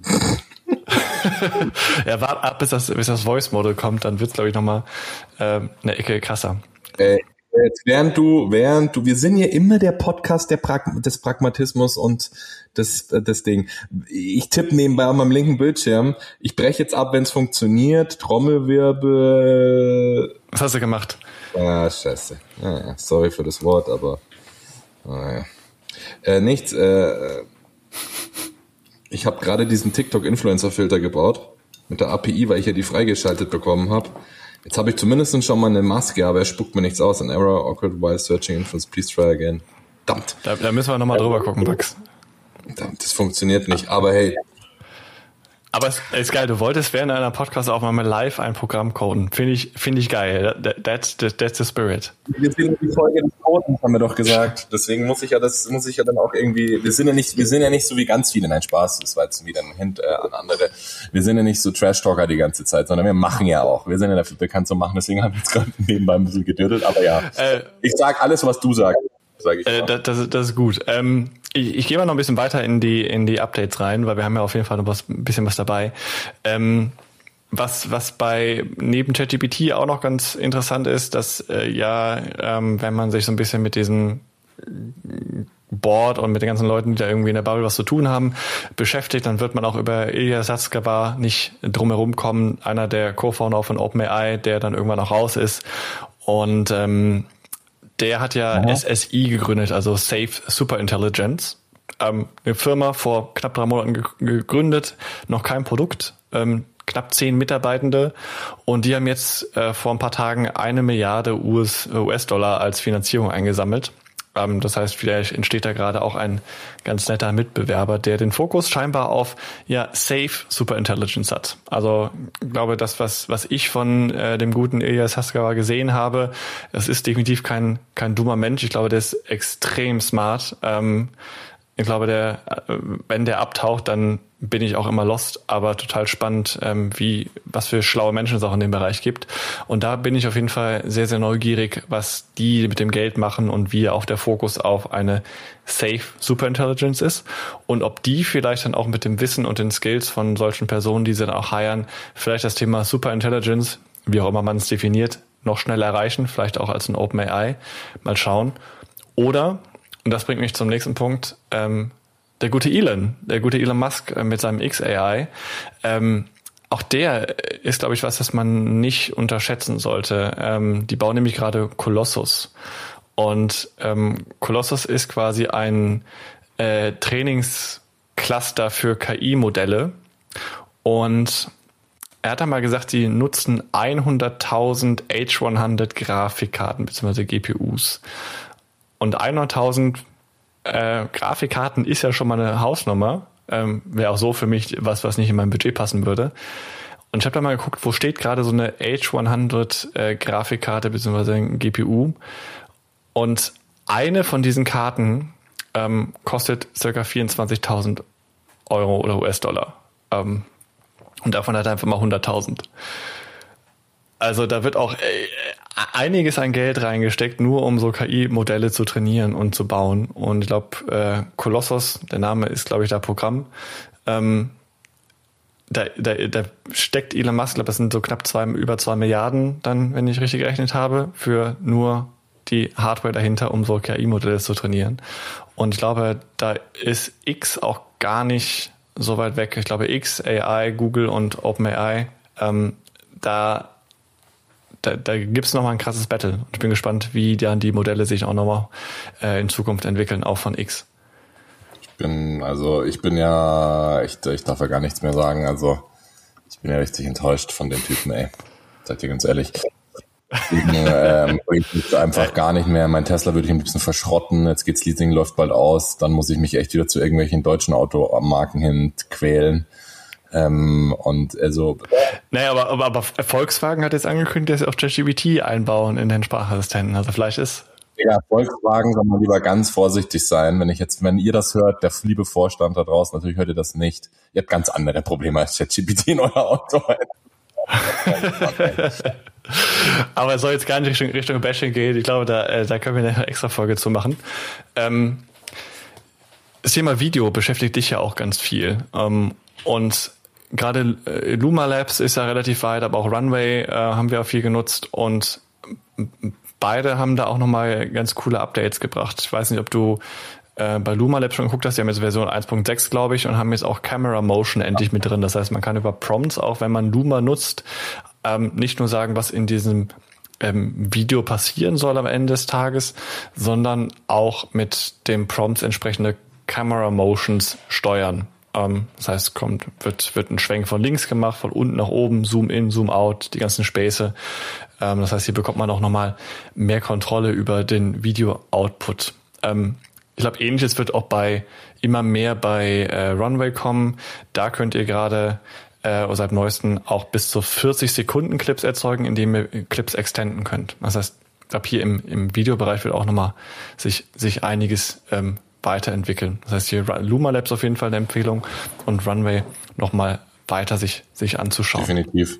Ja, warte ab, bis das, bis das Voice-Model kommt, dann wird's, glaube ich, nochmal äh, eine Ecke krasser. Äh, jetzt, während du, während du, wir sind ja immer der Podcast der Prag- des Pragmatismus und das, das Ding. Ich tippe nebenbei auf meinem linken Bildschirm. Ich breche jetzt ab, wenn es funktioniert. Trommelwirbel. Was hast du gemacht? Ah, scheiße. Ah, sorry für das Wort, aber ah, ja. äh, nichts. Äh, ich habe gerade diesen TikTok-Influencer-Filter gebaut mit der A P I, weil ich ja die freigeschaltet bekommen habe. Jetzt habe ich zumindest schon mal eine Maske, aber er spuckt mir nichts aus. An error, awkward, while searching influence, please try again. Verdammt. Da, da müssen wir nochmal drüber gucken, Max. Verdammt, das funktioniert nicht, aber hey. Aber es ist geil, du wolltest während einer Podcast-Aufnahme live ein Programm coden. Finde ich, finde ich geil. That's the, that's the spirit. Wir sind die Folge des Codens, haben wir doch gesagt. Deswegen muss ich ja das, muss ich ja dann auch irgendwie, wir sind ja nicht, wir sind ja nicht so wie ganz viele, nein, Spaß, das war jetzt wieder ein Hint äh, an andere. Wir sind ja nicht so Trash-Talker die ganze Zeit, sondern wir machen ja auch. Wir sind ja dafür bekannt zu machen, deswegen habe ich jetzt gerade nebenbei ein bisschen gedödelt, aber ja. Äh, ich sag alles, was du sagst. Sag ich äh, das, das, das ist gut. Ähm, ich, ich gehe mal noch ein bisschen weiter in die in die Updates rein, weil wir haben ja auf jeden Fall noch was, ein bisschen was dabei. Ähm, was was bei neben ChatGPT auch noch ganz interessant ist, dass äh, ja, ähm, wenn man sich so ein bisschen mit diesen Board und mit den ganzen Leuten, die da irgendwie in der Bubble was zu tun haben, beschäftigt. Dann wird man auch über Ilya Sutskever nicht drumherum kommen, einer der Co-Founder von OpenAI, der dann irgendwann auch raus ist. Und ähm, der hat ja mhm. S S I gegründet, also Safe Superintelligence. Ähm, eine Firma vor knapp drei Monaten ge- gegründet, noch kein Produkt, ähm, knapp zehn Mitarbeitende, und die haben jetzt äh, vor ein paar Tagen eine Milliarde U S-Dollar als Finanzierung eingesammelt. Ähm, das heißt, vielleicht entsteht da gerade auch ein ganz netter Mitbewerber, der den Fokus scheinbar auf ja Safe Superintelligence hat. Also ich glaube, das, was was ich von äh, dem guten Ilya Sutskever gesehen habe, das ist definitiv kein kein dummer Mensch. Ich glaube, der ist extrem smart. Ähm, Ich glaube, der, wenn der abtaucht, dann bin ich auch immer lost, aber total spannend, wie, was für schlaue Menschen es auch in dem Bereich gibt. Und da bin ich auf jeden Fall sehr, sehr neugierig, was die mit dem Geld machen und wie auch der Fokus auf eine Safe Superintelligence ist und ob die vielleicht dann auch mit dem Wissen und den Skills von solchen Personen, die sie dann auch hiren, vielleicht das Thema Superintelligence, wie auch immer man es definiert, noch schneller erreichen, vielleicht auch als ein OpenAI. Mal schauen. Oder, und das bringt mich zum nächsten Punkt, ähm, der gute Elon, der gute Elon Musk äh, mit seinem X A I, ähm, auch der ist, glaube ich, was, das man nicht unterschätzen sollte. Ähm, die bauen nämlich gerade Colossus. Und ähm, Colossus ist quasi ein äh, Trainingscluster für K I-Modelle. Und er hat dann mal gesagt, sie nutzen hunderttausend H hundert Grafikkarten bzw. G P Us. Und hunderttausend äh, Grafikkarten ist ja schon mal eine Hausnummer. Ähm, wäre auch so für mich was, was nicht in mein Budget passen würde. Und ich habe da mal geguckt, wo steht gerade so eine H hundert äh, Grafikkarte bzw. ein G P U. Und eine von diesen Karten ähm, kostet ca. vierundzwanzigtausend Euro oder U S-Dollar. Ähm, und davon hat er einfach mal hunderttausend. Also da wird auch äh, einiges an Geld reingesteckt, nur um so K I-Modelle zu trainieren und zu bauen. Und ich glaube, äh, Colossus, der Name ist, glaube ich, da Programm. Ähm, da, da, da steckt Elon Musk, glaube das sind so knapp zwei, über zwei Milliarden dann, wenn ich richtig gerechnet habe, für nur die Hardware dahinter, um so K I-Modelle zu trainieren. Und ich glaube, da ist X auch gar nicht so weit weg. Ich glaube, X, A I, Google und OpenAI, ähm, da Da, da gibt's noch mal ein krasses Battle. Und ich bin gespannt, wie dann die Modelle sich auch noch mal äh, in Zukunft entwickeln, auch von X. Ich bin, also ich bin ja, ich, ich darf ja gar nichts mehr sagen. Also ich bin ja richtig enttäuscht von dem Typen, ey. Seid ihr ganz ehrlich. ähm, ich einfach gar nicht mehr. Mein Tesla würde ich am liebsten verschrotten. Jetzt geht's Leasing, läuft bald aus. Dann muss ich mich echt wieder zu irgendwelchen deutschen Automarken hin quälen. Ähm, und also. Naja, aber, aber, aber Volkswagen hat jetzt angekündigt, dass sie auch ChatGPT einbauen in den Sprachassistenten. Also vielleicht ist. Ja, Volkswagen soll man lieber ganz vorsichtig sein. Wenn ich jetzt, wenn ihr das hört, der liebe Vorstand da draußen, natürlich hört ihr das nicht. Ihr habt ganz andere Probleme als ChatGPT in euer Auto. Aber es soll jetzt gar nicht Richtung, Richtung Bashing gehen. Ich glaube, da, äh, da können wir eine extra Folge zu machen. Ähm, das Thema Video beschäftigt dich ja auch ganz viel. Ähm, und gerade äh, Luma Labs ist ja relativ weit, aber auch Runway äh, haben wir auch viel genutzt und beide haben da auch nochmal ganz coole Updates gebracht. Ich weiß nicht, ob du äh, bei Luma Labs schon geguckt hast, die haben jetzt Version eins Punkt sechs, glaube ich, und haben jetzt auch Camera Motion endlich mit drin. Das heißt, man kann über Prompts, auch wenn man Luma nutzt, ähm, nicht nur sagen, was in diesem ähm, Video passieren soll am Ende des Tages, sondern auch mit dem Prompts entsprechende Camera Motions steuern. Das heißt, kommt, wird, wird ein Schwenk von links gemacht, von unten nach oben, Zoom in, Zoom out, die ganzen Späße. Das heißt, hier bekommt man auch nochmal mehr Kontrolle über den Video-Output. Ich glaube, Ähnliches wird auch bei immer mehr bei Runway kommen. Da könnt ihr gerade äh, seit neuestem auch bis zu vierzig Sekunden Clips erzeugen, indem ihr Clips extenden könnt. Das heißt, ich glaube, hier im, im Videobereich wird auch nochmal sich, sich einiges ähm, weiterentwickeln. Das heißt, hier Luma Labs auf jeden Fall eine Empfehlung und Runway nochmal weiter sich, sich anzuschauen. Definitiv.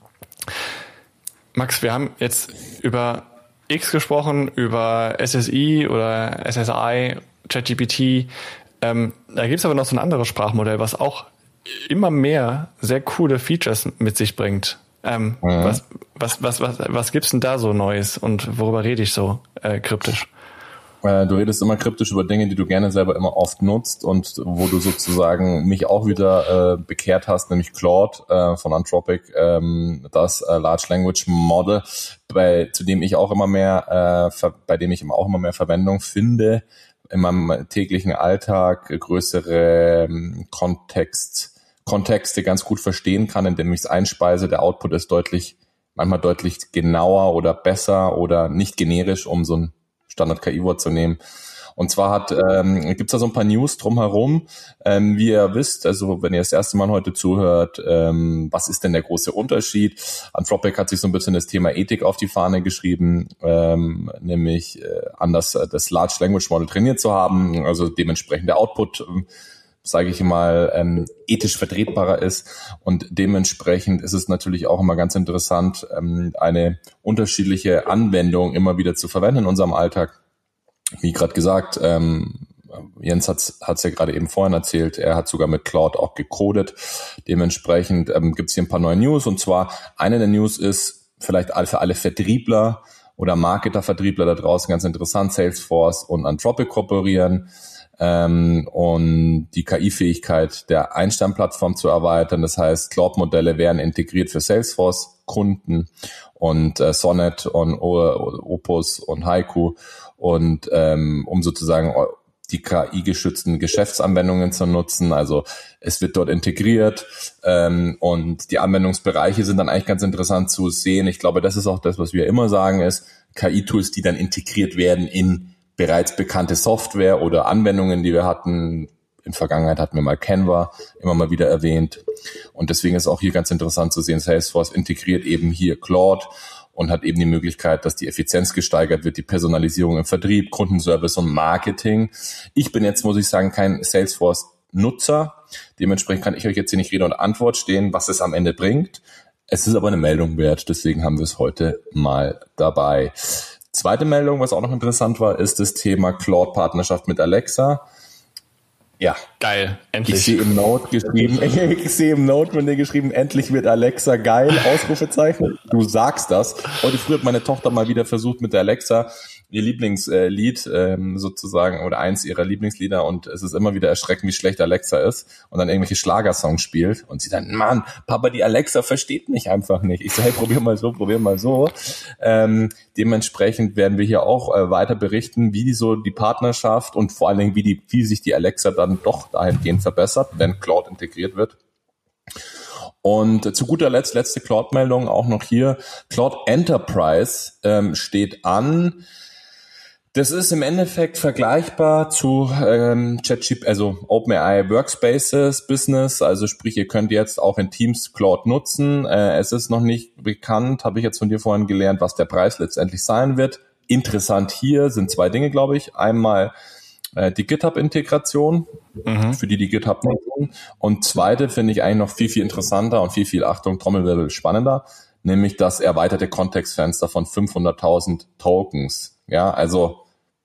Max, wir haben jetzt über X gesprochen, über S S I oder S S I, ChatGPT. Ähm, da gibt's aber noch so ein anderes Sprachmodell, was auch immer mehr sehr coole Features mit sich bringt. Ähm, mhm. was, was, was, was, was gibt's denn da so Neues und worüber rede ich so äh, kryptisch? Äh, du redest immer kryptisch über Dinge, die du gerne selber immer oft nutzt und wo du sozusagen mich auch wieder äh, bekehrt hast, nämlich Claude äh, von Anthropic, ähm, das äh, Large Language Model, bei zu dem ich auch immer mehr, äh, ver- bei dem ich auch immer mehr Verwendung finde in meinem täglichen Alltag, größere ähm, Kontext Kontexte ganz gut verstehen kann, indem ich es einspeise. Der Output ist deutlich, manchmal deutlich genauer oder besser oder nicht generisch, um so ein Standard-K I-Wort zu nehmen. Und zwar hat ähm, gibt es da so ein paar News drumherum. Ähm, wie ihr wisst, also wenn ihr das erste Mal heute zuhört, ähm, was ist denn der große Unterschied? Anthropic hat sich so ein bisschen das Thema Ethik auf die Fahne geschrieben, ähm, nämlich äh, anders äh, das Large Language Model trainiert zu haben, also dementsprechend der Output, ähm, sage ich mal, ähm, ethisch vertretbarer ist. Und dementsprechend ist es natürlich auch immer ganz interessant, ähm, eine unterschiedliche Anwendung immer wieder zu verwenden in unserem Alltag. Wie gerade gesagt, ähm, Jens hat es ja gerade eben vorhin erzählt, er hat sogar mit Claude auch gecodet. Dementsprechend ähm, gibt es hier ein paar neue News. Und zwar, eine der News ist vielleicht für alle Vertriebler oder Marketer, Vertriebler da draußen ganz interessant, Salesforce und Anthropic kooperieren, Ähm, und die K I-Fähigkeit der Einstein-Plattform zu erweitern. Das heißt, Cloud-Modelle werden integriert für Salesforce-Kunden und äh, Sonnet und o- Opus und Haiku und ähm, um sozusagen die K I-geschützten Geschäftsanwendungen zu nutzen. Also es wird dort integriert ähm, und die Anwendungsbereiche sind dann eigentlich ganz interessant zu sehen. Ich glaube, das ist auch das, was wir immer sagen, ist K I-Tools, die dann integriert werden in bereits bekannte Software oder Anwendungen, die wir hatten. In Vergangenheit hatten wir mal Canva immer mal wieder erwähnt. Und deswegen ist auch hier ganz interessant zu sehen, Salesforce integriert eben hier Claude und hat eben die Möglichkeit, dass die Effizienz gesteigert wird, die Personalisierung im Vertrieb, Kundenservice und Marketing. Ich bin jetzt, muss ich sagen, kein Salesforce-Nutzer. Dementsprechend kann ich euch jetzt hier nicht Rede und Antwort stehen, was es am Ende bringt. Es ist aber eine Meldung wert, deswegen haben wir es heute mal dabei. Zweite Meldung, was auch noch interessant war, ist das Thema Claude-Partnerschaft mit Alexa. Ja. Geil, endlich. Ich sehe im Note geschrieben, ich sehe im Note von dir geschrieben, endlich wird Alexa geil, Ausrufezeichen. Du sagst das. Heute früh hat meine Tochter mal wieder versucht mit der Alexa ihr Lieblingslied ähm, sozusagen oder eins ihrer Lieblingslieder und es ist immer wieder erschreckend, wie schlecht Alexa ist und dann irgendwelche Schlagersongs spielt und sie dann, Mann, Papa, die Alexa versteht mich einfach nicht. Ich so, hey, probier mal so, probier mal so. Ähm, dementsprechend werden wir hier auch äh, weiter berichten, wie die so die Partnerschaft und vor allen Dingen, wie die, wie sich die Alexa dann doch dahingehend verbessert, wenn Claude integriert wird. Und zu guter Letzt, letzte Claude-Meldung auch noch hier. Claude Enterprise ähm, steht an. Das ist im Endeffekt vergleichbar zu ähm, ChatGPT, also OpenAI Workspaces Business. Also sprich, ihr könnt jetzt auch in Teams Claude nutzen. Äh, es ist noch nicht bekannt, habe ich jetzt von dir vorhin gelernt, was der Preis letztendlich sein wird. Interessant hier sind zwei Dinge, glaube ich. Einmal äh, die GitHub-Integration, mhm. für die die GitHub nutzen. Und zweite finde ich eigentlich noch viel, viel interessanter und viel, viel, Achtung, Trommelwirbel, spannender, nämlich das erweiterte Kontextfenster von fünfhunderttausend Tokens. Ja, also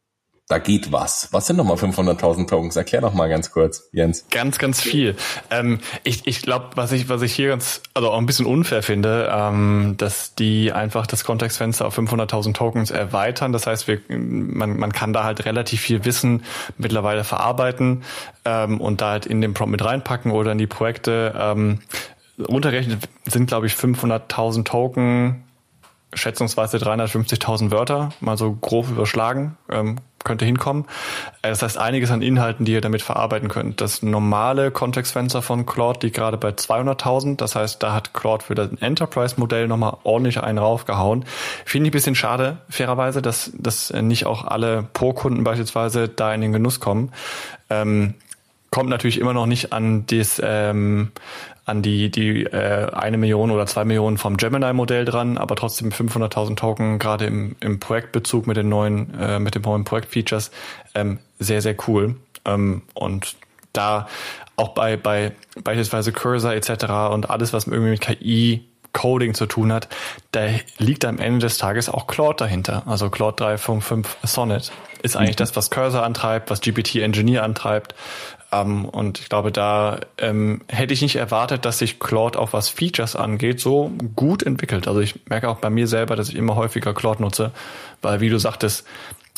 da geht was. Was sind nochmal fünfhunderttausend Tokens? Erklär doch mal ganz kurz, Jens. Ganz, ganz viel. Ähm, ich ich glaube, was ich was ich hier ganz, also auch ein bisschen unfair finde, ähm, dass die einfach das Kontextfenster auf fünfhunderttausend Tokens erweitern. Das heißt, wir, man man kann da halt relativ viel Wissen mittlerweile verarbeiten ähm, und da halt in den Prompt mit reinpacken oder in die Projekte. Ähm, runtergerechnet sind, glaube ich, fünfhunderttausend Token, schätzungsweise dreihundertfünfzigtausend Wörter, mal so grob überschlagen, ähm, könnte hinkommen. Das heißt, einiges an Inhalten, die ihr damit verarbeiten könnt. Das normale Kontextfenster von Claude liegt gerade bei zweihunderttausend. Das heißt, da hat Claude für das Enterprise-Modell nochmal ordentlich einen raufgehauen. Finde ich ein bisschen schade, fairerweise, dass, dass nicht auch alle Pro-Kunden beispielsweise da in den Genuss kommen. Ähm, kommt natürlich immer noch nicht an das, ähm, an die die äh, eine Million oder zwei Millionen vom Gemini-Modell dran, aber trotzdem fünfhunderttausend Token gerade im im Projektbezug mit den neuen äh, mit den neuen Projektfeatures ähm, sehr sehr cool ähm, und da auch bei bei beispielsweise Cursor et cetera und alles, was irgendwie mit K I Coding zu tun hat, da liegt am Ende des Tages auch Claude dahinter. Also Claude drei Punkt fünf Sonnet ist eigentlich mhm. das, was Cursor antreibt, was G P T Engineer antreibt. Um, und ich glaube, da ähm, hätte ich nicht erwartet, dass sich Claude auch was Features angeht, so gut entwickelt. Also ich merke auch bei mir selber, dass ich immer häufiger Claude nutze, weil wie du sagtest,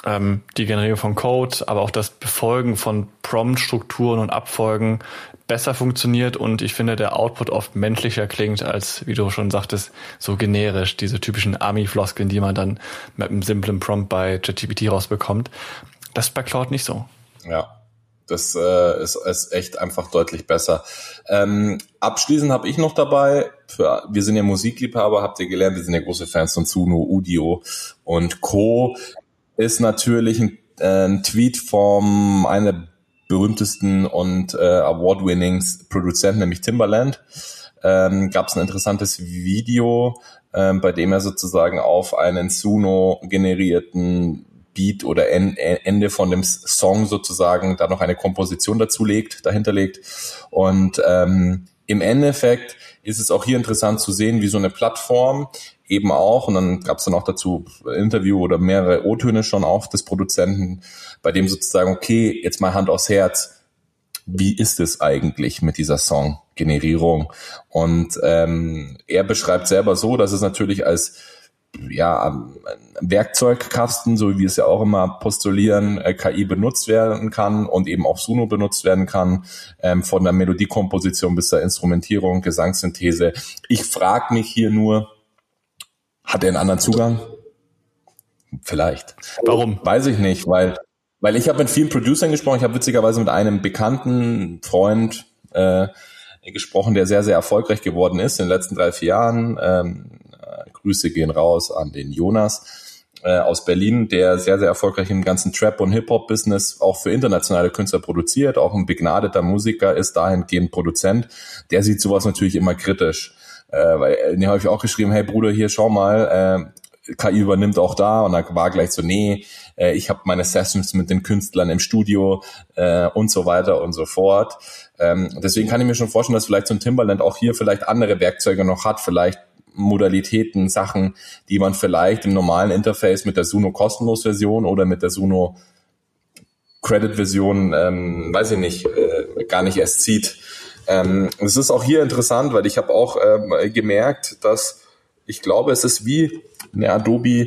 ähm, die Generierung von Code, aber auch das Befolgen von Prompt-Strukturen und Abfolgen besser funktioniert und ich finde, der Output oft menschlicher klingt als, wie du schon sagtest, so generisch, diese typischen Army-Floskeln, die man dann mit einem simplen Prompt bei ChatGPT rausbekommt. Das ist bei Claude nicht so. Ja, das äh, ist, ist echt einfach deutlich besser. Ähm, abschließend habe ich noch dabei, für, wir sind ja Musikliebhaber, habt ihr gelernt, wir sind ja große Fans von Suno, Udio und Co. Ist natürlich ein, äh, ein Tweet vom einer berühmtesten und äh, Award-winning Produzenten, nämlich Timbaland. Ähm, gab es ein interessantes Video, ähm, bei dem er sozusagen auf einen Suno generierten Beat oder en- Ende von dem Song sozusagen da noch eine Komposition dazu legt, dahinter legt. Und ähm, im Endeffekt ist es auch hier interessant zu sehen, wie so eine Plattform eben auch, und dann gab es dann auch dazu ein Interview oder mehrere O-Töne schon auch des Produzenten, bei dem sozusagen, okay, jetzt mal Hand aufs Herz, wie ist es eigentlich mit dieser Song-Generierung? Und ähm, er beschreibt selber so, dass es natürlich als ja Werkzeugkasten, so wie wir es ja auch immer postulieren, äh, K I benutzt werden kann und eben auch Suno benutzt werden kann, ähm, von der Melodiekomposition bis zur Instrumentierung, Gesangssynthese. Ich frage mich hier nur, hat er einen anderen Zugang? Vielleicht. Warum? Weiß ich nicht, weil weil ich habe mit vielen Producern gesprochen. Ich habe witzigerweise mit einem bekannten Freund äh, gesprochen, der sehr, sehr erfolgreich geworden ist in den letzten drei, vier Jahren. Ähm, äh, Grüße gehen raus an den Jonas äh, aus Berlin, der sehr, sehr erfolgreich im ganzen Trap- und Hip-Hop-Business auch für internationale Künstler produziert, auch ein begnadeter Musiker, ist dahingehend Produzent. Der sieht sowas natürlich immer kritisch. Äh, weil den habe ich auch geschrieben, hey Bruder, hier schau mal, äh, K I übernimmt auch da, und da war gleich so, nee, äh, ich habe meine Sessions mit den Künstlern im Studio äh, und so weiter und so fort. Ähm, deswegen kann ich mir schon vorstellen, dass vielleicht so ein Timbaland auch hier vielleicht andere Werkzeuge noch hat, vielleicht Modalitäten, Sachen, die man vielleicht im normalen Interface mit der Suno kostenlos Version oder mit der Suno Credit Version, ähm, weiß ich nicht, äh, gar nicht erst sieht. Ähm, es ist auch hier interessant, weil ich habe auch ähm, gemerkt, dass ich glaube, es ist wie eine Adobe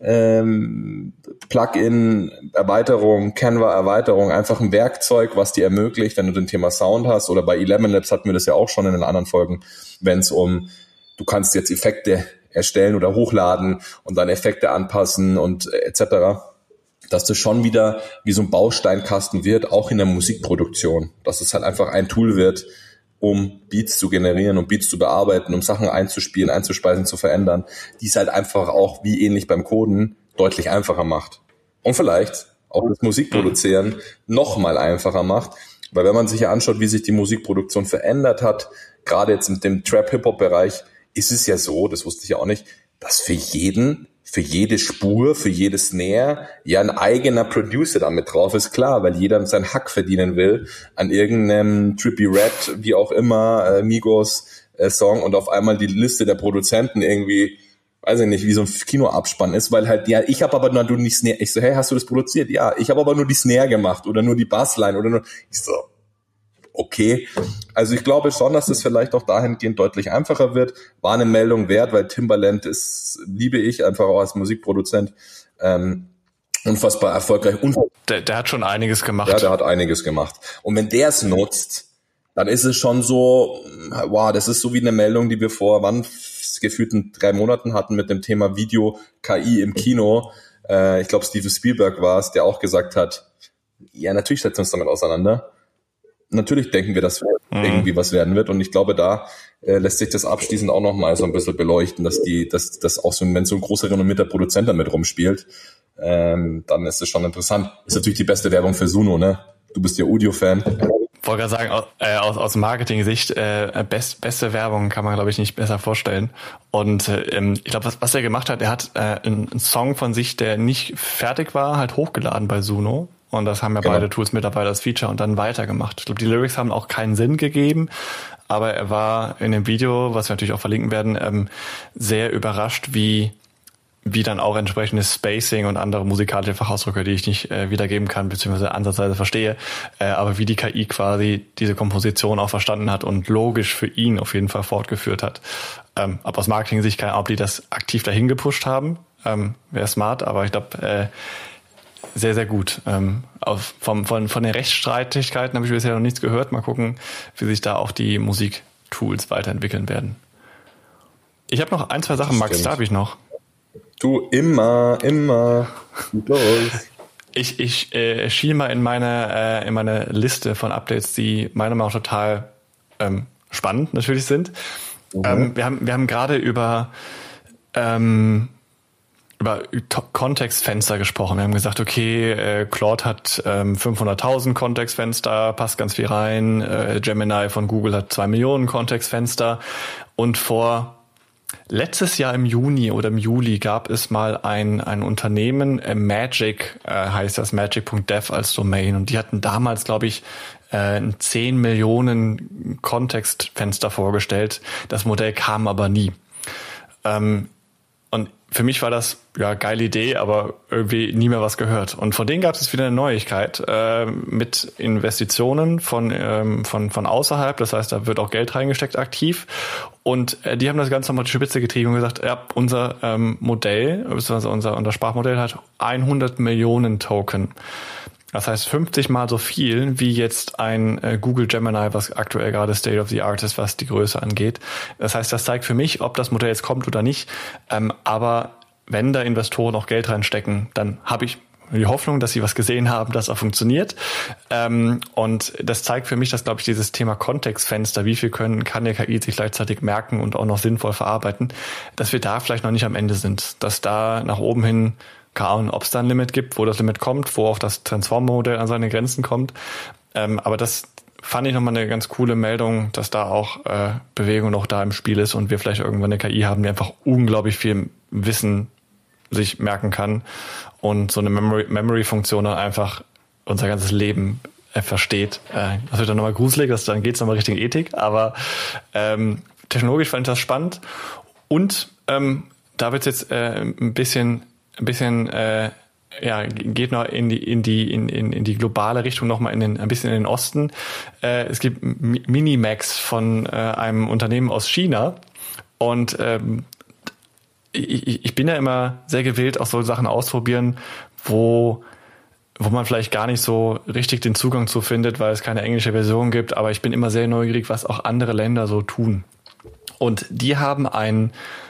ähm, Plugin-Erweiterung, Canva-Erweiterung, einfach ein Werkzeug, was dir ermöglicht, wenn du den Thema Sound hast, oder bei Eleven Labs hatten wir das ja auch schon in den anderen Folgen, wenn es um, du kannst jetzt Effekte erstellen oder hochladen und dann Effekte anpassen und äh, et cetera, dass das schon wieder wie so ein Bausteinkasten wird, auch in der Musikproduktion, dass es halt einfach ein Tool wird, um Beats zu generieren, um Beats zu bearbeiten, um Sachen einzuspielen, einzuspeisen, zu verändern, die es halt einfach auch, wie ähnlich beim Coden, deutlich einfacher macht. Und vielleicht auch das Musikproduzieren noch mal einfacher macht, weil wenn man sich ja anschaut, wie sich die Musikproduktion verändert hat, gerade jetzt mit dem Trap-Hip-Hop-Bereich, ist es ja so, das wusste ich ja auch nicht, dass für jeden, für jede Spur, für jedes Snare ja ein eigener Producer damit drauf ist, klar, weil jeder seinen Hack verdienen will an irgendeinem Trippie Red, wie auch immer, äh, Migos äh, Song, und auf einmal die Liste der Produzenten irgendwie, weiß ich nicht, wie so ein Kinoabspann ist, weil halt, ja, ich habe aber nur du nicht Snare, ich so, hey, hast du das produziert? Ja, ich habe aber nur die Snare gemacht oder nur die Bassline oder nur, ich so, okay. Also ich glaube schon, dass das vielleicht auch dahingehend deutlich einfacher wird. War eine Meldung wert, weil Timbaland ist, liebe ich einfach auch als Musikproduzent, ähm, unfassbar erfolgreich. Unfassbar. Der, der hat schon einiges gemacht. Ja, der hat einiges gemacht. Und wenn der es nutzt, dann ist es schon so, wow, das ist so wie eine Meldung, die wir vor, wann, gefühlten drei Monaten hatten mit dem Thema Video K I im Kino. Äh, ich glaube, Steven Spielberg war es, der auch gesagt hat, ja, natürlich setzen wir uns damit auseinander. Natürlich denken wir, dass mhm. irgendwie was werden wird, und ich glaube, da äh, lässt sich das abschließend auch nochmal so ein bisschen beleuchten, dass die, dass das auch so, wenn so ein großer renommierter Produzent damit rumspielt, ähm, dann ist es schon interessant. Ist natürlich die beste Werbung für Suno, ne? Du bist ja Audio-Fan. Ich wollte gerade sagen, aus, äh, aus, aus Marketing-Sicht, äh, best, beste Werbung kann man, glaube ich, nicht besser vorstellen. Und äh, ich glaube, was, was er gemacht hat, er hat äh, einen, einen Song von sich, der nicht fertig war, halt hochgeladen bei Suno. Und das haben ja genau. beide Tools mittlerweile als Feature und dann weitergemacht. Ich glaube, die Lyrics haben auch keinen Sinn gegeben, aber er war in dem Video, was wir natürlich auch verlinken werden, ähm, sehr überrascht, wie wie dann auch entsprechendes Spacing und andere musikalische Fachausdrücke, die ich nicht äh, wiedergeben kann, beziehungsweise ansatzweise verstehe, äh, aber wie die K I quasi diese Komposition auch verstanden hat und logisch für ihn auf jeden Fall fortgeführt hat. Ähm, aber aus Marketing-Sicht keine Ahnung, ob die das aktiv dahin gepusht haben, ähm, wäre smart, aber ich glaube, äh, sehr, sehr gut. Ähm, auf, vom, von, von den Rechtsstreitigkeiten habe ich bisher noch nichts gehört. Mal gucken, wie sich da auch die Musiktools weiterentwickeln werden. Ich habe noch ein, zwei Sachen, Max, da habe ich noch. Du, immer, immer. Los. Ich, ich äh, schiel mal in meine, äh, in meine Liste von Updates, die meiner Meinung nach total ähm, spannend natürlich sind. Mhm. Ähm, wir haben, wir haben gerade über, ähm, über Kontextfenster gesprochen. Wir haben gesagt, okay, äh, Claude hat ähm, fünfhunderttausend Kontextfenster, passt ganz viel rein. Äh, Gemini von Google hat zwei Millionen Kontextfenster. Und vor letztes Jahr im Juni oder im Juli gab es mal ein, ein Unternehmen, äh, Magic äh, heißt das, magic punkt dev als Domain. Und die hatten damals, glaube ich, äh, zehn Millionen Kontextfenster vorgestellt. Das Modell kam aber nie. Ähm, und für mich war das, ja, geile Idee, aber irgendwie nie mehr was gehört. Und von denen gab es wieder eine Neuigkeit äh, mit Investitionen von, ähm, von, von außerhalb. Das heißt, da wird auch Geld reingesteckt aktiv. Und äh, die haben das Ganze nochmal die Spitze getrieben und gesagt, ja, unser ähm, Modell, beziehungsweise unser, unser Sprachmodell hat hundert Millionen Token. Das heißt fünfzig mal so viel wie jetzt ein äh, Google Gemini, was aktuell gerade State of the Art ist, was die Größe angeht. Das heißt, das zeigt für mich, ob das Modell jetzt kommt oder nicht. Ähm, aber wenn da Investoren auch Geld reinstecken, dann habe ich die Hoffnung, dass sie was gesehen haben, dass auch funktioniert. Ähm, und das zeigt für mich, dass, glaube ich, dieses Thema Kontextfenster, wie viel können, kann der K I sich gleichzeitig merken und auch noch sinnvoll verarbeiten, dass wir da vielleicht noch nicht am Ende sind. Dass da nach oben hin, keine Ahnung, ob es da ein Limit gibt, wo das Limit kommt, wo auch das Transformer-Modell an seine Grenzen kommt. Ähm, aber das fand ich nochmal eine ganz coole Meldung, dass da auch äh, Bewegung noch da im Spiel ist und wir vielleicht irgendwann eine K I haben, die einfach unglaublich viel Wissen sich merken kann und so eine Memory, Memory-Funktion dann einfach unser ganzes Leben äh, versteht. Äh, das wird dann nochmal gruselig, das, dann geht's nochmal Richtung Ethik, aber ähm, technologisch fand ich das spannend und ähm, da wird's jetzt äh, ein bisschen ein bisschen äh, ja, geht noch in die in die in in, in die globale Richtung noch mal in den ein bisschen in den Osten. Äh, es gibt Minimax von äh, einem Unternehmen aus China und ähm, ich, ich bin ja immer sehr gewillt, auch so Sachen auszuprobieren, wo wo man vielleicht gar nicht so richtig den Zugang zu findet, weil es keine englische Version gibt. Aber ich bin immer sehr neugierig, was auch andere Länder so tun. Und die haben ein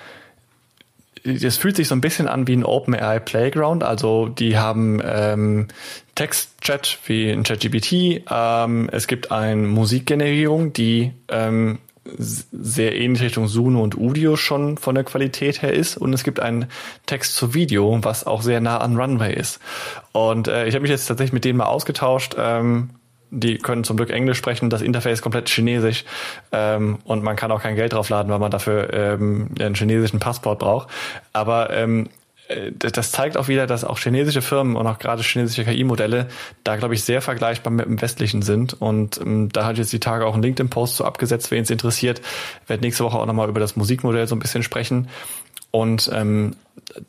Das fühlt sich so ein bisschen an wie ein OpenAI Playground. Also die haben ähm, Textchat wie ein ChatGPT. Ähm, es gibt eine Musikgenerierung, die ähm, sehr ähnlich Richtung Suno und Udio schon von der Qualität her ist. Und es gibt einen Text zu Video, was auch sehr nah an Runway ist. Und äh, ich habe mich jetzt tatsächlich mit denen mal ausgetauscht. Ähm, Die können zum Glück Englisch sprechen, das Interface ist komplett chinesisch ähm, und man kann auch kein Geld draufladen, weil man dafür ähm, einen chinesischen Passport braucht. Aber ähm, das zeigt auch wieder, dass auch chinesische Firmen und auch gerade chinesische K I-Modelle da, glaube ich, sehr vergleichbar mit dem westlichen sind. Und ähm, da hat jetzt die Tage auch ein LinkedIn-Post so abgesetzt, wen es interessiert. Ich werde nächste Woche auch nochmal über das Musikmodell so ein bisschen sprechen. Und ähm,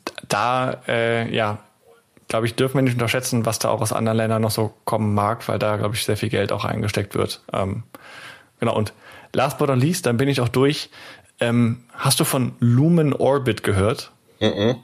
da, äh, ja, glaube ich, dürfen wir nicht unterschätzen, was da auch aus anderen Ländern noch so kommen mag, weil da, glaube ich, sehr viel Geld auch eingesteckt wird. Ähm, genau, und last but not least, dann bin ich auch durch. Ähm, hast du von Lumen Orbit gehört? Mhm.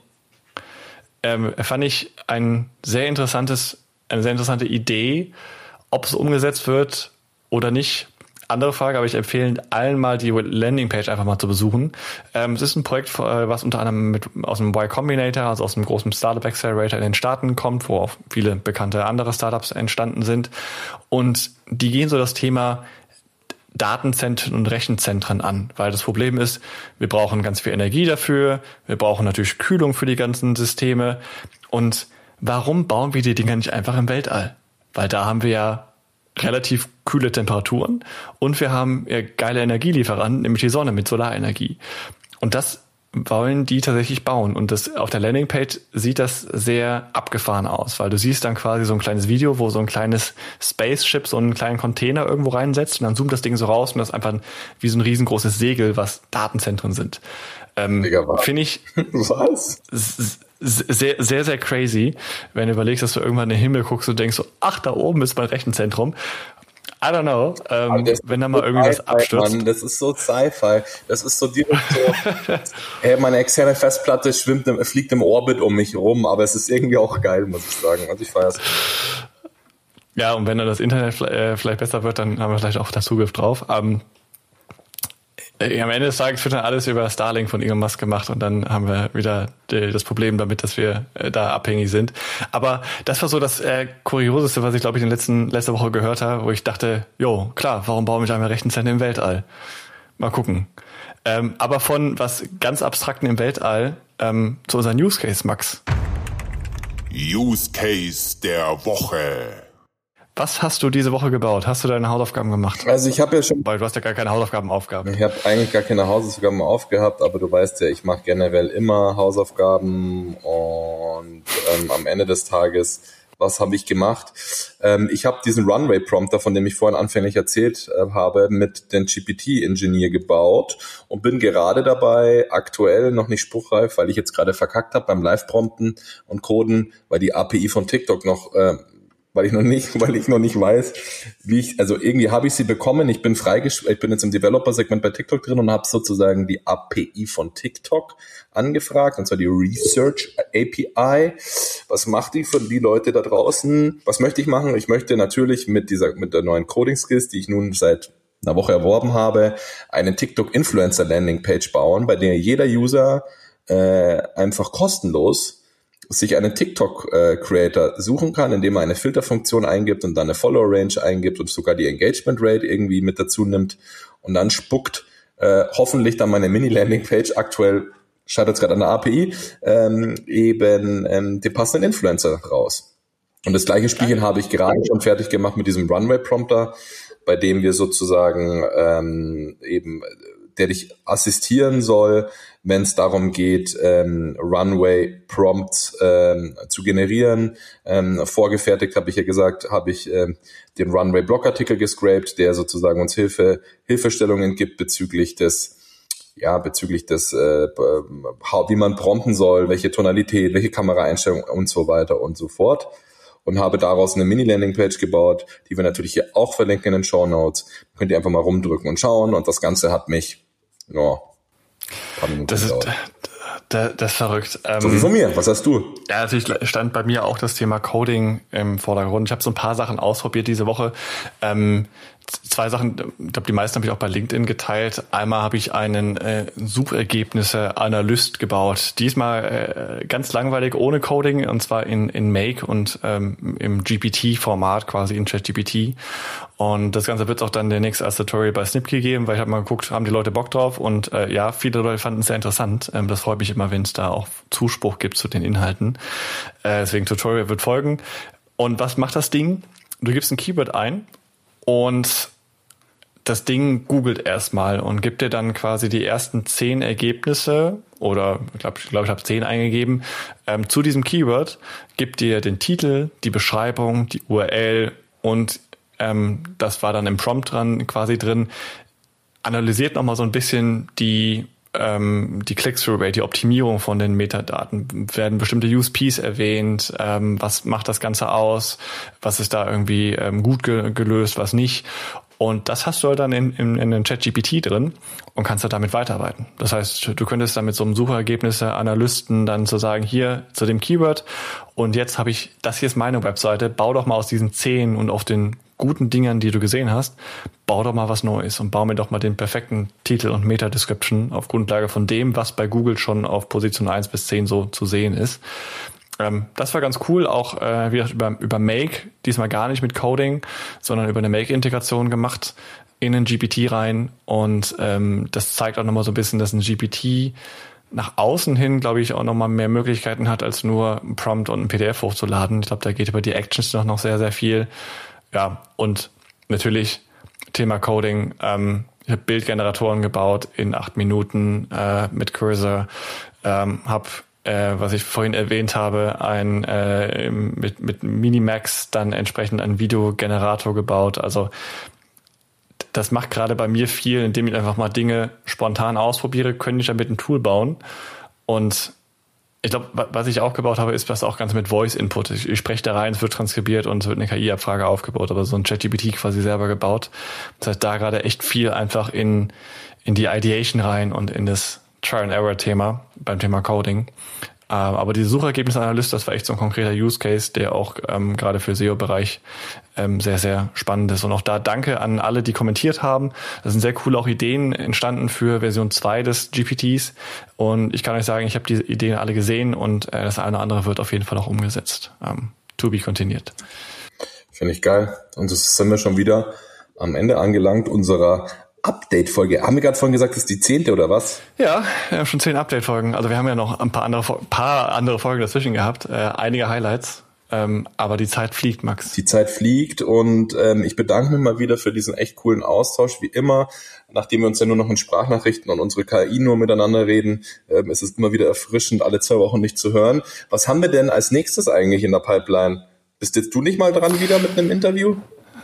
Ähm, fand ich ein sehr interessantes, eine sehr interessante Idee. Ob es umgesetzt wird oder nicht, andere Frage, aber ich empfehle allen mal die Landingpage einfach mal zu besuchen. Ähm, es ist ein Projekt, was unter anderem mit, aus dem Y Combinator, also aus einem großen Startup Accelerator in den Staaten kommt, wo auch viele bekannte andere Startups entstanden sind. Und die gehen so das Thema Datenzentren und Rechenzentren an, weil das Problem ist, wir brauchen ganz viel Energie dafür, wir brauchen natürlich Kühlung für die ganzen Systeme. Und warum bauen wir die Dinger nicht einfach im Weltall? Weil da haben wir ja relativ kühle Temperaturen und wir haben ja geile Energielieferanten, nämlich die Sonne mit Solarenergie. Und das wollen die tatsächlich bauen. Und das auf der Landingpage sieht das sehr abgefahren aus, weil du siehst dann quasi so ein kleines Video, wo so ein kleines Spaceship so einen kleinen Container irgendwo reinsetzt und dann zoomt das Ding so raus und das ist einfach wie so ein riesengroßes Segel, was Datenzentren sind. Ähm, Finde ich was? sehr, sehr, sehr crazy, wenn du überlegst, dass du irgendwann in den Himmel guckst und denkst so, ach, da oben ist mein Rechenzentrum. I don't know, ähm, wenn da mal so irgendwas Sci-Fi, abstürzt. Mann, das ist so Sci-Fi. Das ist so direkt so, hey, meine externe Festplatte schwimmt, fliegt im Orbit um mich rum, aber es ist irgendwie auch geil, muss ich sagen. Also ich feiere es. Ja, und wenn dann das Internet vielleicht besser wird, dann haben wir vielleicht auch da Zugriff drauf. Ähm, am Ende des Tages wird dann alles über Starlink von Elon Musk gemacht und dann haben wir wieder das Problem damit, dass wir da abhängig sind. Aber das war so das äh, Kurioseste, was ich, glaube ich, in der letzten, letzte Woche gehört habe, wo ich dachte, jo, klar, warum bauen wir nicht einmal Rechenzentren im Weltall? Mal gucken. Ähm, aber von was ganz Abstrakten im Weltall ähm, zu unserem Use Case, Max. Use Case der Woche. Was hast du diese Woche gebaut? Hast du deine Hausaufgaben gemacht? Also ich habe ja schon... Weil du hast ja gar keine Hausaufgaben aufgehabt. Ich habe eigentlich gar keine Hausaufgaben aufgehabt, aber du weißt ja, ich mache generell immer Hausaufgaben und ähm, am Ende des Tages, was habe ich gemacht? Ähm, ich habe diesen Runway-Prompter, von dem ich vorhin anfänglich erzählt äh, habe, mit den G P T-Engineer gebaut und bin gerade dabei, aktuell noch nicht spruchreif, weil ich jetzt gerade verkackt habe beim Live-Prompten und Coden, weil die A P I von TikTok noch... Äh, weil ich noch nicht, weil ich noch nicht weiß, wie ich, also irgendwie habe ich sie bekommen, ich bin freigesch, ich bin jetzt im Developer-Segment bei TikTok drin und habe sozusagen die A P I von TikTok angefragt, und zwar die Research A P I. Was macht die für die Leute da draußen? Was möchte ich machen? Ich möchte natürlich mit dieser, mit der neuen Coding-Skills, die ich nun seit einer Woche erworben habe, eine TikTok-Influencer-Landing-Page bauen, bei der jeder User äh, einfach kostenlos sich einen TikTok-Creator suchen kann, indem er eine Filterfunktion eingibt und dann eine Follower-Range eingibt und sogar die Engagement-Rate irgendwie mit dazu nimmt und dann spuckt äh, hoffentlich dann meine Mini-Landing-Page, aktuell scheitert es gerade an der A P I, ähm, eben ähm, den passenden Influencer raus. Und das gleiche Spielchen habe ich gerade schon fertig gemacht mit diesem Runway-Prompter, bei dem wir sozusagen ähm, eben, der dich assistieren soll, wenn es darum geht, ähm, Runway-Prompts ähm, zu generieren. Ähm, vorgefertigt, habe ich ja gesagt, habe ich ähm, den Runway-Blogartikel gescraped, der sozusagen uns Hilfe Hilfestellungen gibt bezüglich des ja bezüglich des äh, wie man prompten soll, welche Tonalität, welche Kameraeinstellung und so weiter und so fort. Und habe daraus eine Mini-Landing-Page gebaut, die wir natürlich hier auch verlinken in den Shownotes. Könnt ihr einfach mal rumdrücken und schauen. Und das Ganze hat mich, ja, ein paar Minuten das ist, gedauert. Das, das ist verrückt. Ähm, so wie von mir. Was hast du? Ja, natürlich stand bei mir auch das Thema Coding im Vordergrund. Ich habe so ein paar Sachen ausprobiert diese Woche. Ähm, zwei Sachen, ich glaube, die meisten habe ich auch bei LinkedIn geteilt. Einmal habe ich einen äh, Suchergebnisse-Analyst gebaut. Diesmal äh, ganz langweilig, ohne Coding, und zwar in, in Make und ähm, im G P T-Format, quasi in ChatGPT. Und das Ganze wird es auch dann demnächst als Tutorial bei Snipkey geben, weil ich habe mal geguckt, haben die Leute Bock drauf? Und äh, ja, viele Leute fanden es sehr interessant. Ähm, das freut mich immer, wenn es da auch Zuspruch gibt zu den Inhalten. Äh, deswegen Tutorial wird folgen. Und was macht das Ding? Du gibst ein Keyword ein und das Ding googelt erstmal und gibt dir dann quasi die ersten zehn Ergebnisse, oder ich glaube, ich, glaub, ich habe zehn eingegeben, ähm, zu diesem Keyword, gibt dir den Titel, die Beschreibung, die U R L und ähm, das war dann im Prompt dran quasi drin, analysiert nochmal so ein bisschen die ähm, die Click-Through-Rate, die Optimierung von den Metadaten. Werden bestimmte U S Ps erwähnt, ähm, was macht das Ganze aus, was ist da irgendwie ähm, gut ge- gelöst, was nicht. Und das hast du halt dann in, in, in den ChatGPT drin und kannst halt damit weiterarbeiten. Das heißt, du könntest dann mit so einem Suchergebnisse-Analysten dann so sagen, hier zu dem Keyword und jetzt habe ich, das hier ist meine Webseite, bau doch mal aus diesen zehn und auf den guten Dingern, die du gesehen hast, bau doch mal was Neues und bau mir doch mal den perfekten Titel und Meta-Description auf Grundlage von dem, was bei Google schon auf Position eins bis zehn so zu sehen ist. Ähm, das war ganz cool, auch äh, wie gesagt, über, über Make, diesmal gar nicht mit Coding, sondern über eine Make-Integration gemacht in den G P T rein und ähm, das zeigt auch nochmal so ein bisschen, dass ein G P T nach außen hin, glaube ich, auch nochmal mehr Möglichkeiten hat, als nur ein Prompt und ein P D F hochzuladen. Ich glaube, da geht über die Actions noch, noch sehr, sehr viel. Ja, und natürlich Thema Coding, ähm, ich habe Bildgeneratoren gebaut in acht Minuten äh, mit Cursor, ähm, habe Äh, was ich vorhin erwähnt habe, ein äh, mit mit Minimax dann entsprechend einen Videogenerator gebaut. Also das macht gerade bei mir viel, indem ich einfach mal Dinge spontan ausprobiere, könnte ich damit ein Tool bauen. Und Ich glaube, was ich auch gebaut habe, ist das auch ganz mit Voice-Input. Ich, ich spreche da rein, es wird transkribiert und es wird eine K I-Abfrage aufgebaut, aber so ein ChatGPT quasi selber gebaut. Das heißt, da gerade echt viel einfach in in die Ideation rein und in das Trial-and-Error-Thema beim Thema Coding. Aber die Suchergebnisanalyse, das war echt so ein konkreter Use Case, der auch ähm, gerade für S E O-Bereich ähm, sehr, sehr spannend ist. Und auch da danke an alle, die kommentiert haben. Da sind sehr coole auch Ideen entstanden für Version zwei des G P Ts. Und ich kann euch sagen, ich habe diese Ideen alle gesehen und äh, das eine oder andere wird auf jeden Fall auch umgesetzt. Ähm, to be continued. Finde ich geil. Und das sind wir schon wieder am Ende angelangt unserer Update-Folge. Haben wir gerade vorhin gesagt, das ist die zehnte oder was? Ja, wir haben schon zehn Update-Folgen. Also wir haben ja noch ein paar andere, paar andere Folgen dazwischen gehabt, äh, einige Highlights. Ähm, aber die Zeit fliegt, Max. Die Zeit fliegt und ähm, ich bedanke mich mal wieder für diesen echt coolen Austausch. Wie immer, nachdem wir uns ja nur noch in Sprachnachrichten und unsere K I nur miteinander reden, ähm, ist es immer wieder erfrischend, alle zwei Wochen nicht zu hören. Was haben wir denn als nächstes eigentlich in der Pipeline? Bist jetzt du nicht mal dran wieder mit einem Interview?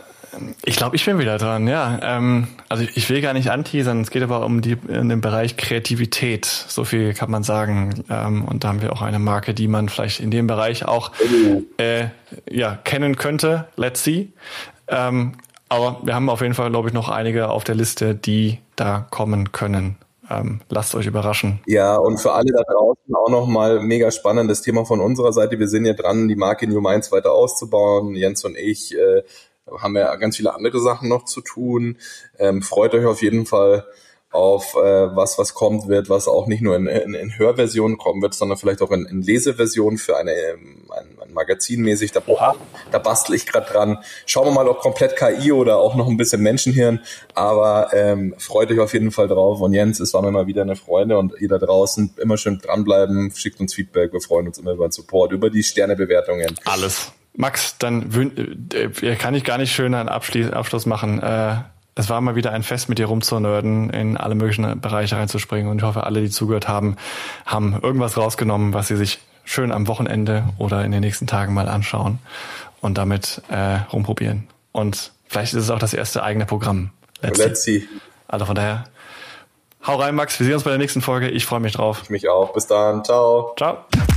Ich glaube, ich bin wieder dran, ja. Ähm, also ich will gar nicht anteasern, es geht aber um die in den Bereich Kreativität. So viel kann man sagen. Ähm, und da haben wir auch eine Marke, die man vielleicht in dem Bereich auch äh, ja kennen könnte. Let's see. Ähm, aber wir haben auf jeden Fall, glaube ich, noch einige auf der Liste, die da kommen können. Ähm, lasst euch überraschen. Ja, und für alle da draußen auch nochmal mega spannendes Thema von unserer Seite. Wir sind ja dran, die Marke New Minds weiter auszubauen. Jens und ich äh, haben ja ganz viele andere Sachen noch zu tun. Ähm, freut euch auf jeden Fall auf äh, was, was kommt wird, was auch nicht nur in, in, in Hörversion kommen wird, sondern vielleicht auch in, in Leseversion für eine ähm, ein, ein Magazin mäßig. Da, boah, da bastel ich gerade dran. Schauen wir mal, ob komplett K I oder auch noch ein bisschen Menschenhirn. Aber ähm, freut euch auf jeden Fall drauf. Und Jens, es war mir mal wieder eine Freude. Und ihr da draußen immer schön dranbleiben. Schickt uns Feedback. Wir freuen uns immer über den Support, über die Sternebewertungen. Alles. Max, dann äh, kann ich gar nicht schön einen Abschluss, Abschluss machen. Äh, es war mal wieder ein Fest, mit dir rumzunörden, in alle möglichen Bereiche reinzuspringen. Und ich hoffe, alle, die zugehört haben, haben irgendwas rausgenommen, was sie sich schön am Wochenende oder in den nächsten Tagen mal anschauen und damit äh, rumprobieren. Und vielleicht ist es auch das erste eigene Programm. Let's, Let's see. see. Also von daher, hau rein, Max. Wir sehen uns bei der nächsten Folge. Ich freue mich drauf. Ich mich auch. Bis dann. Ciao. Ciao.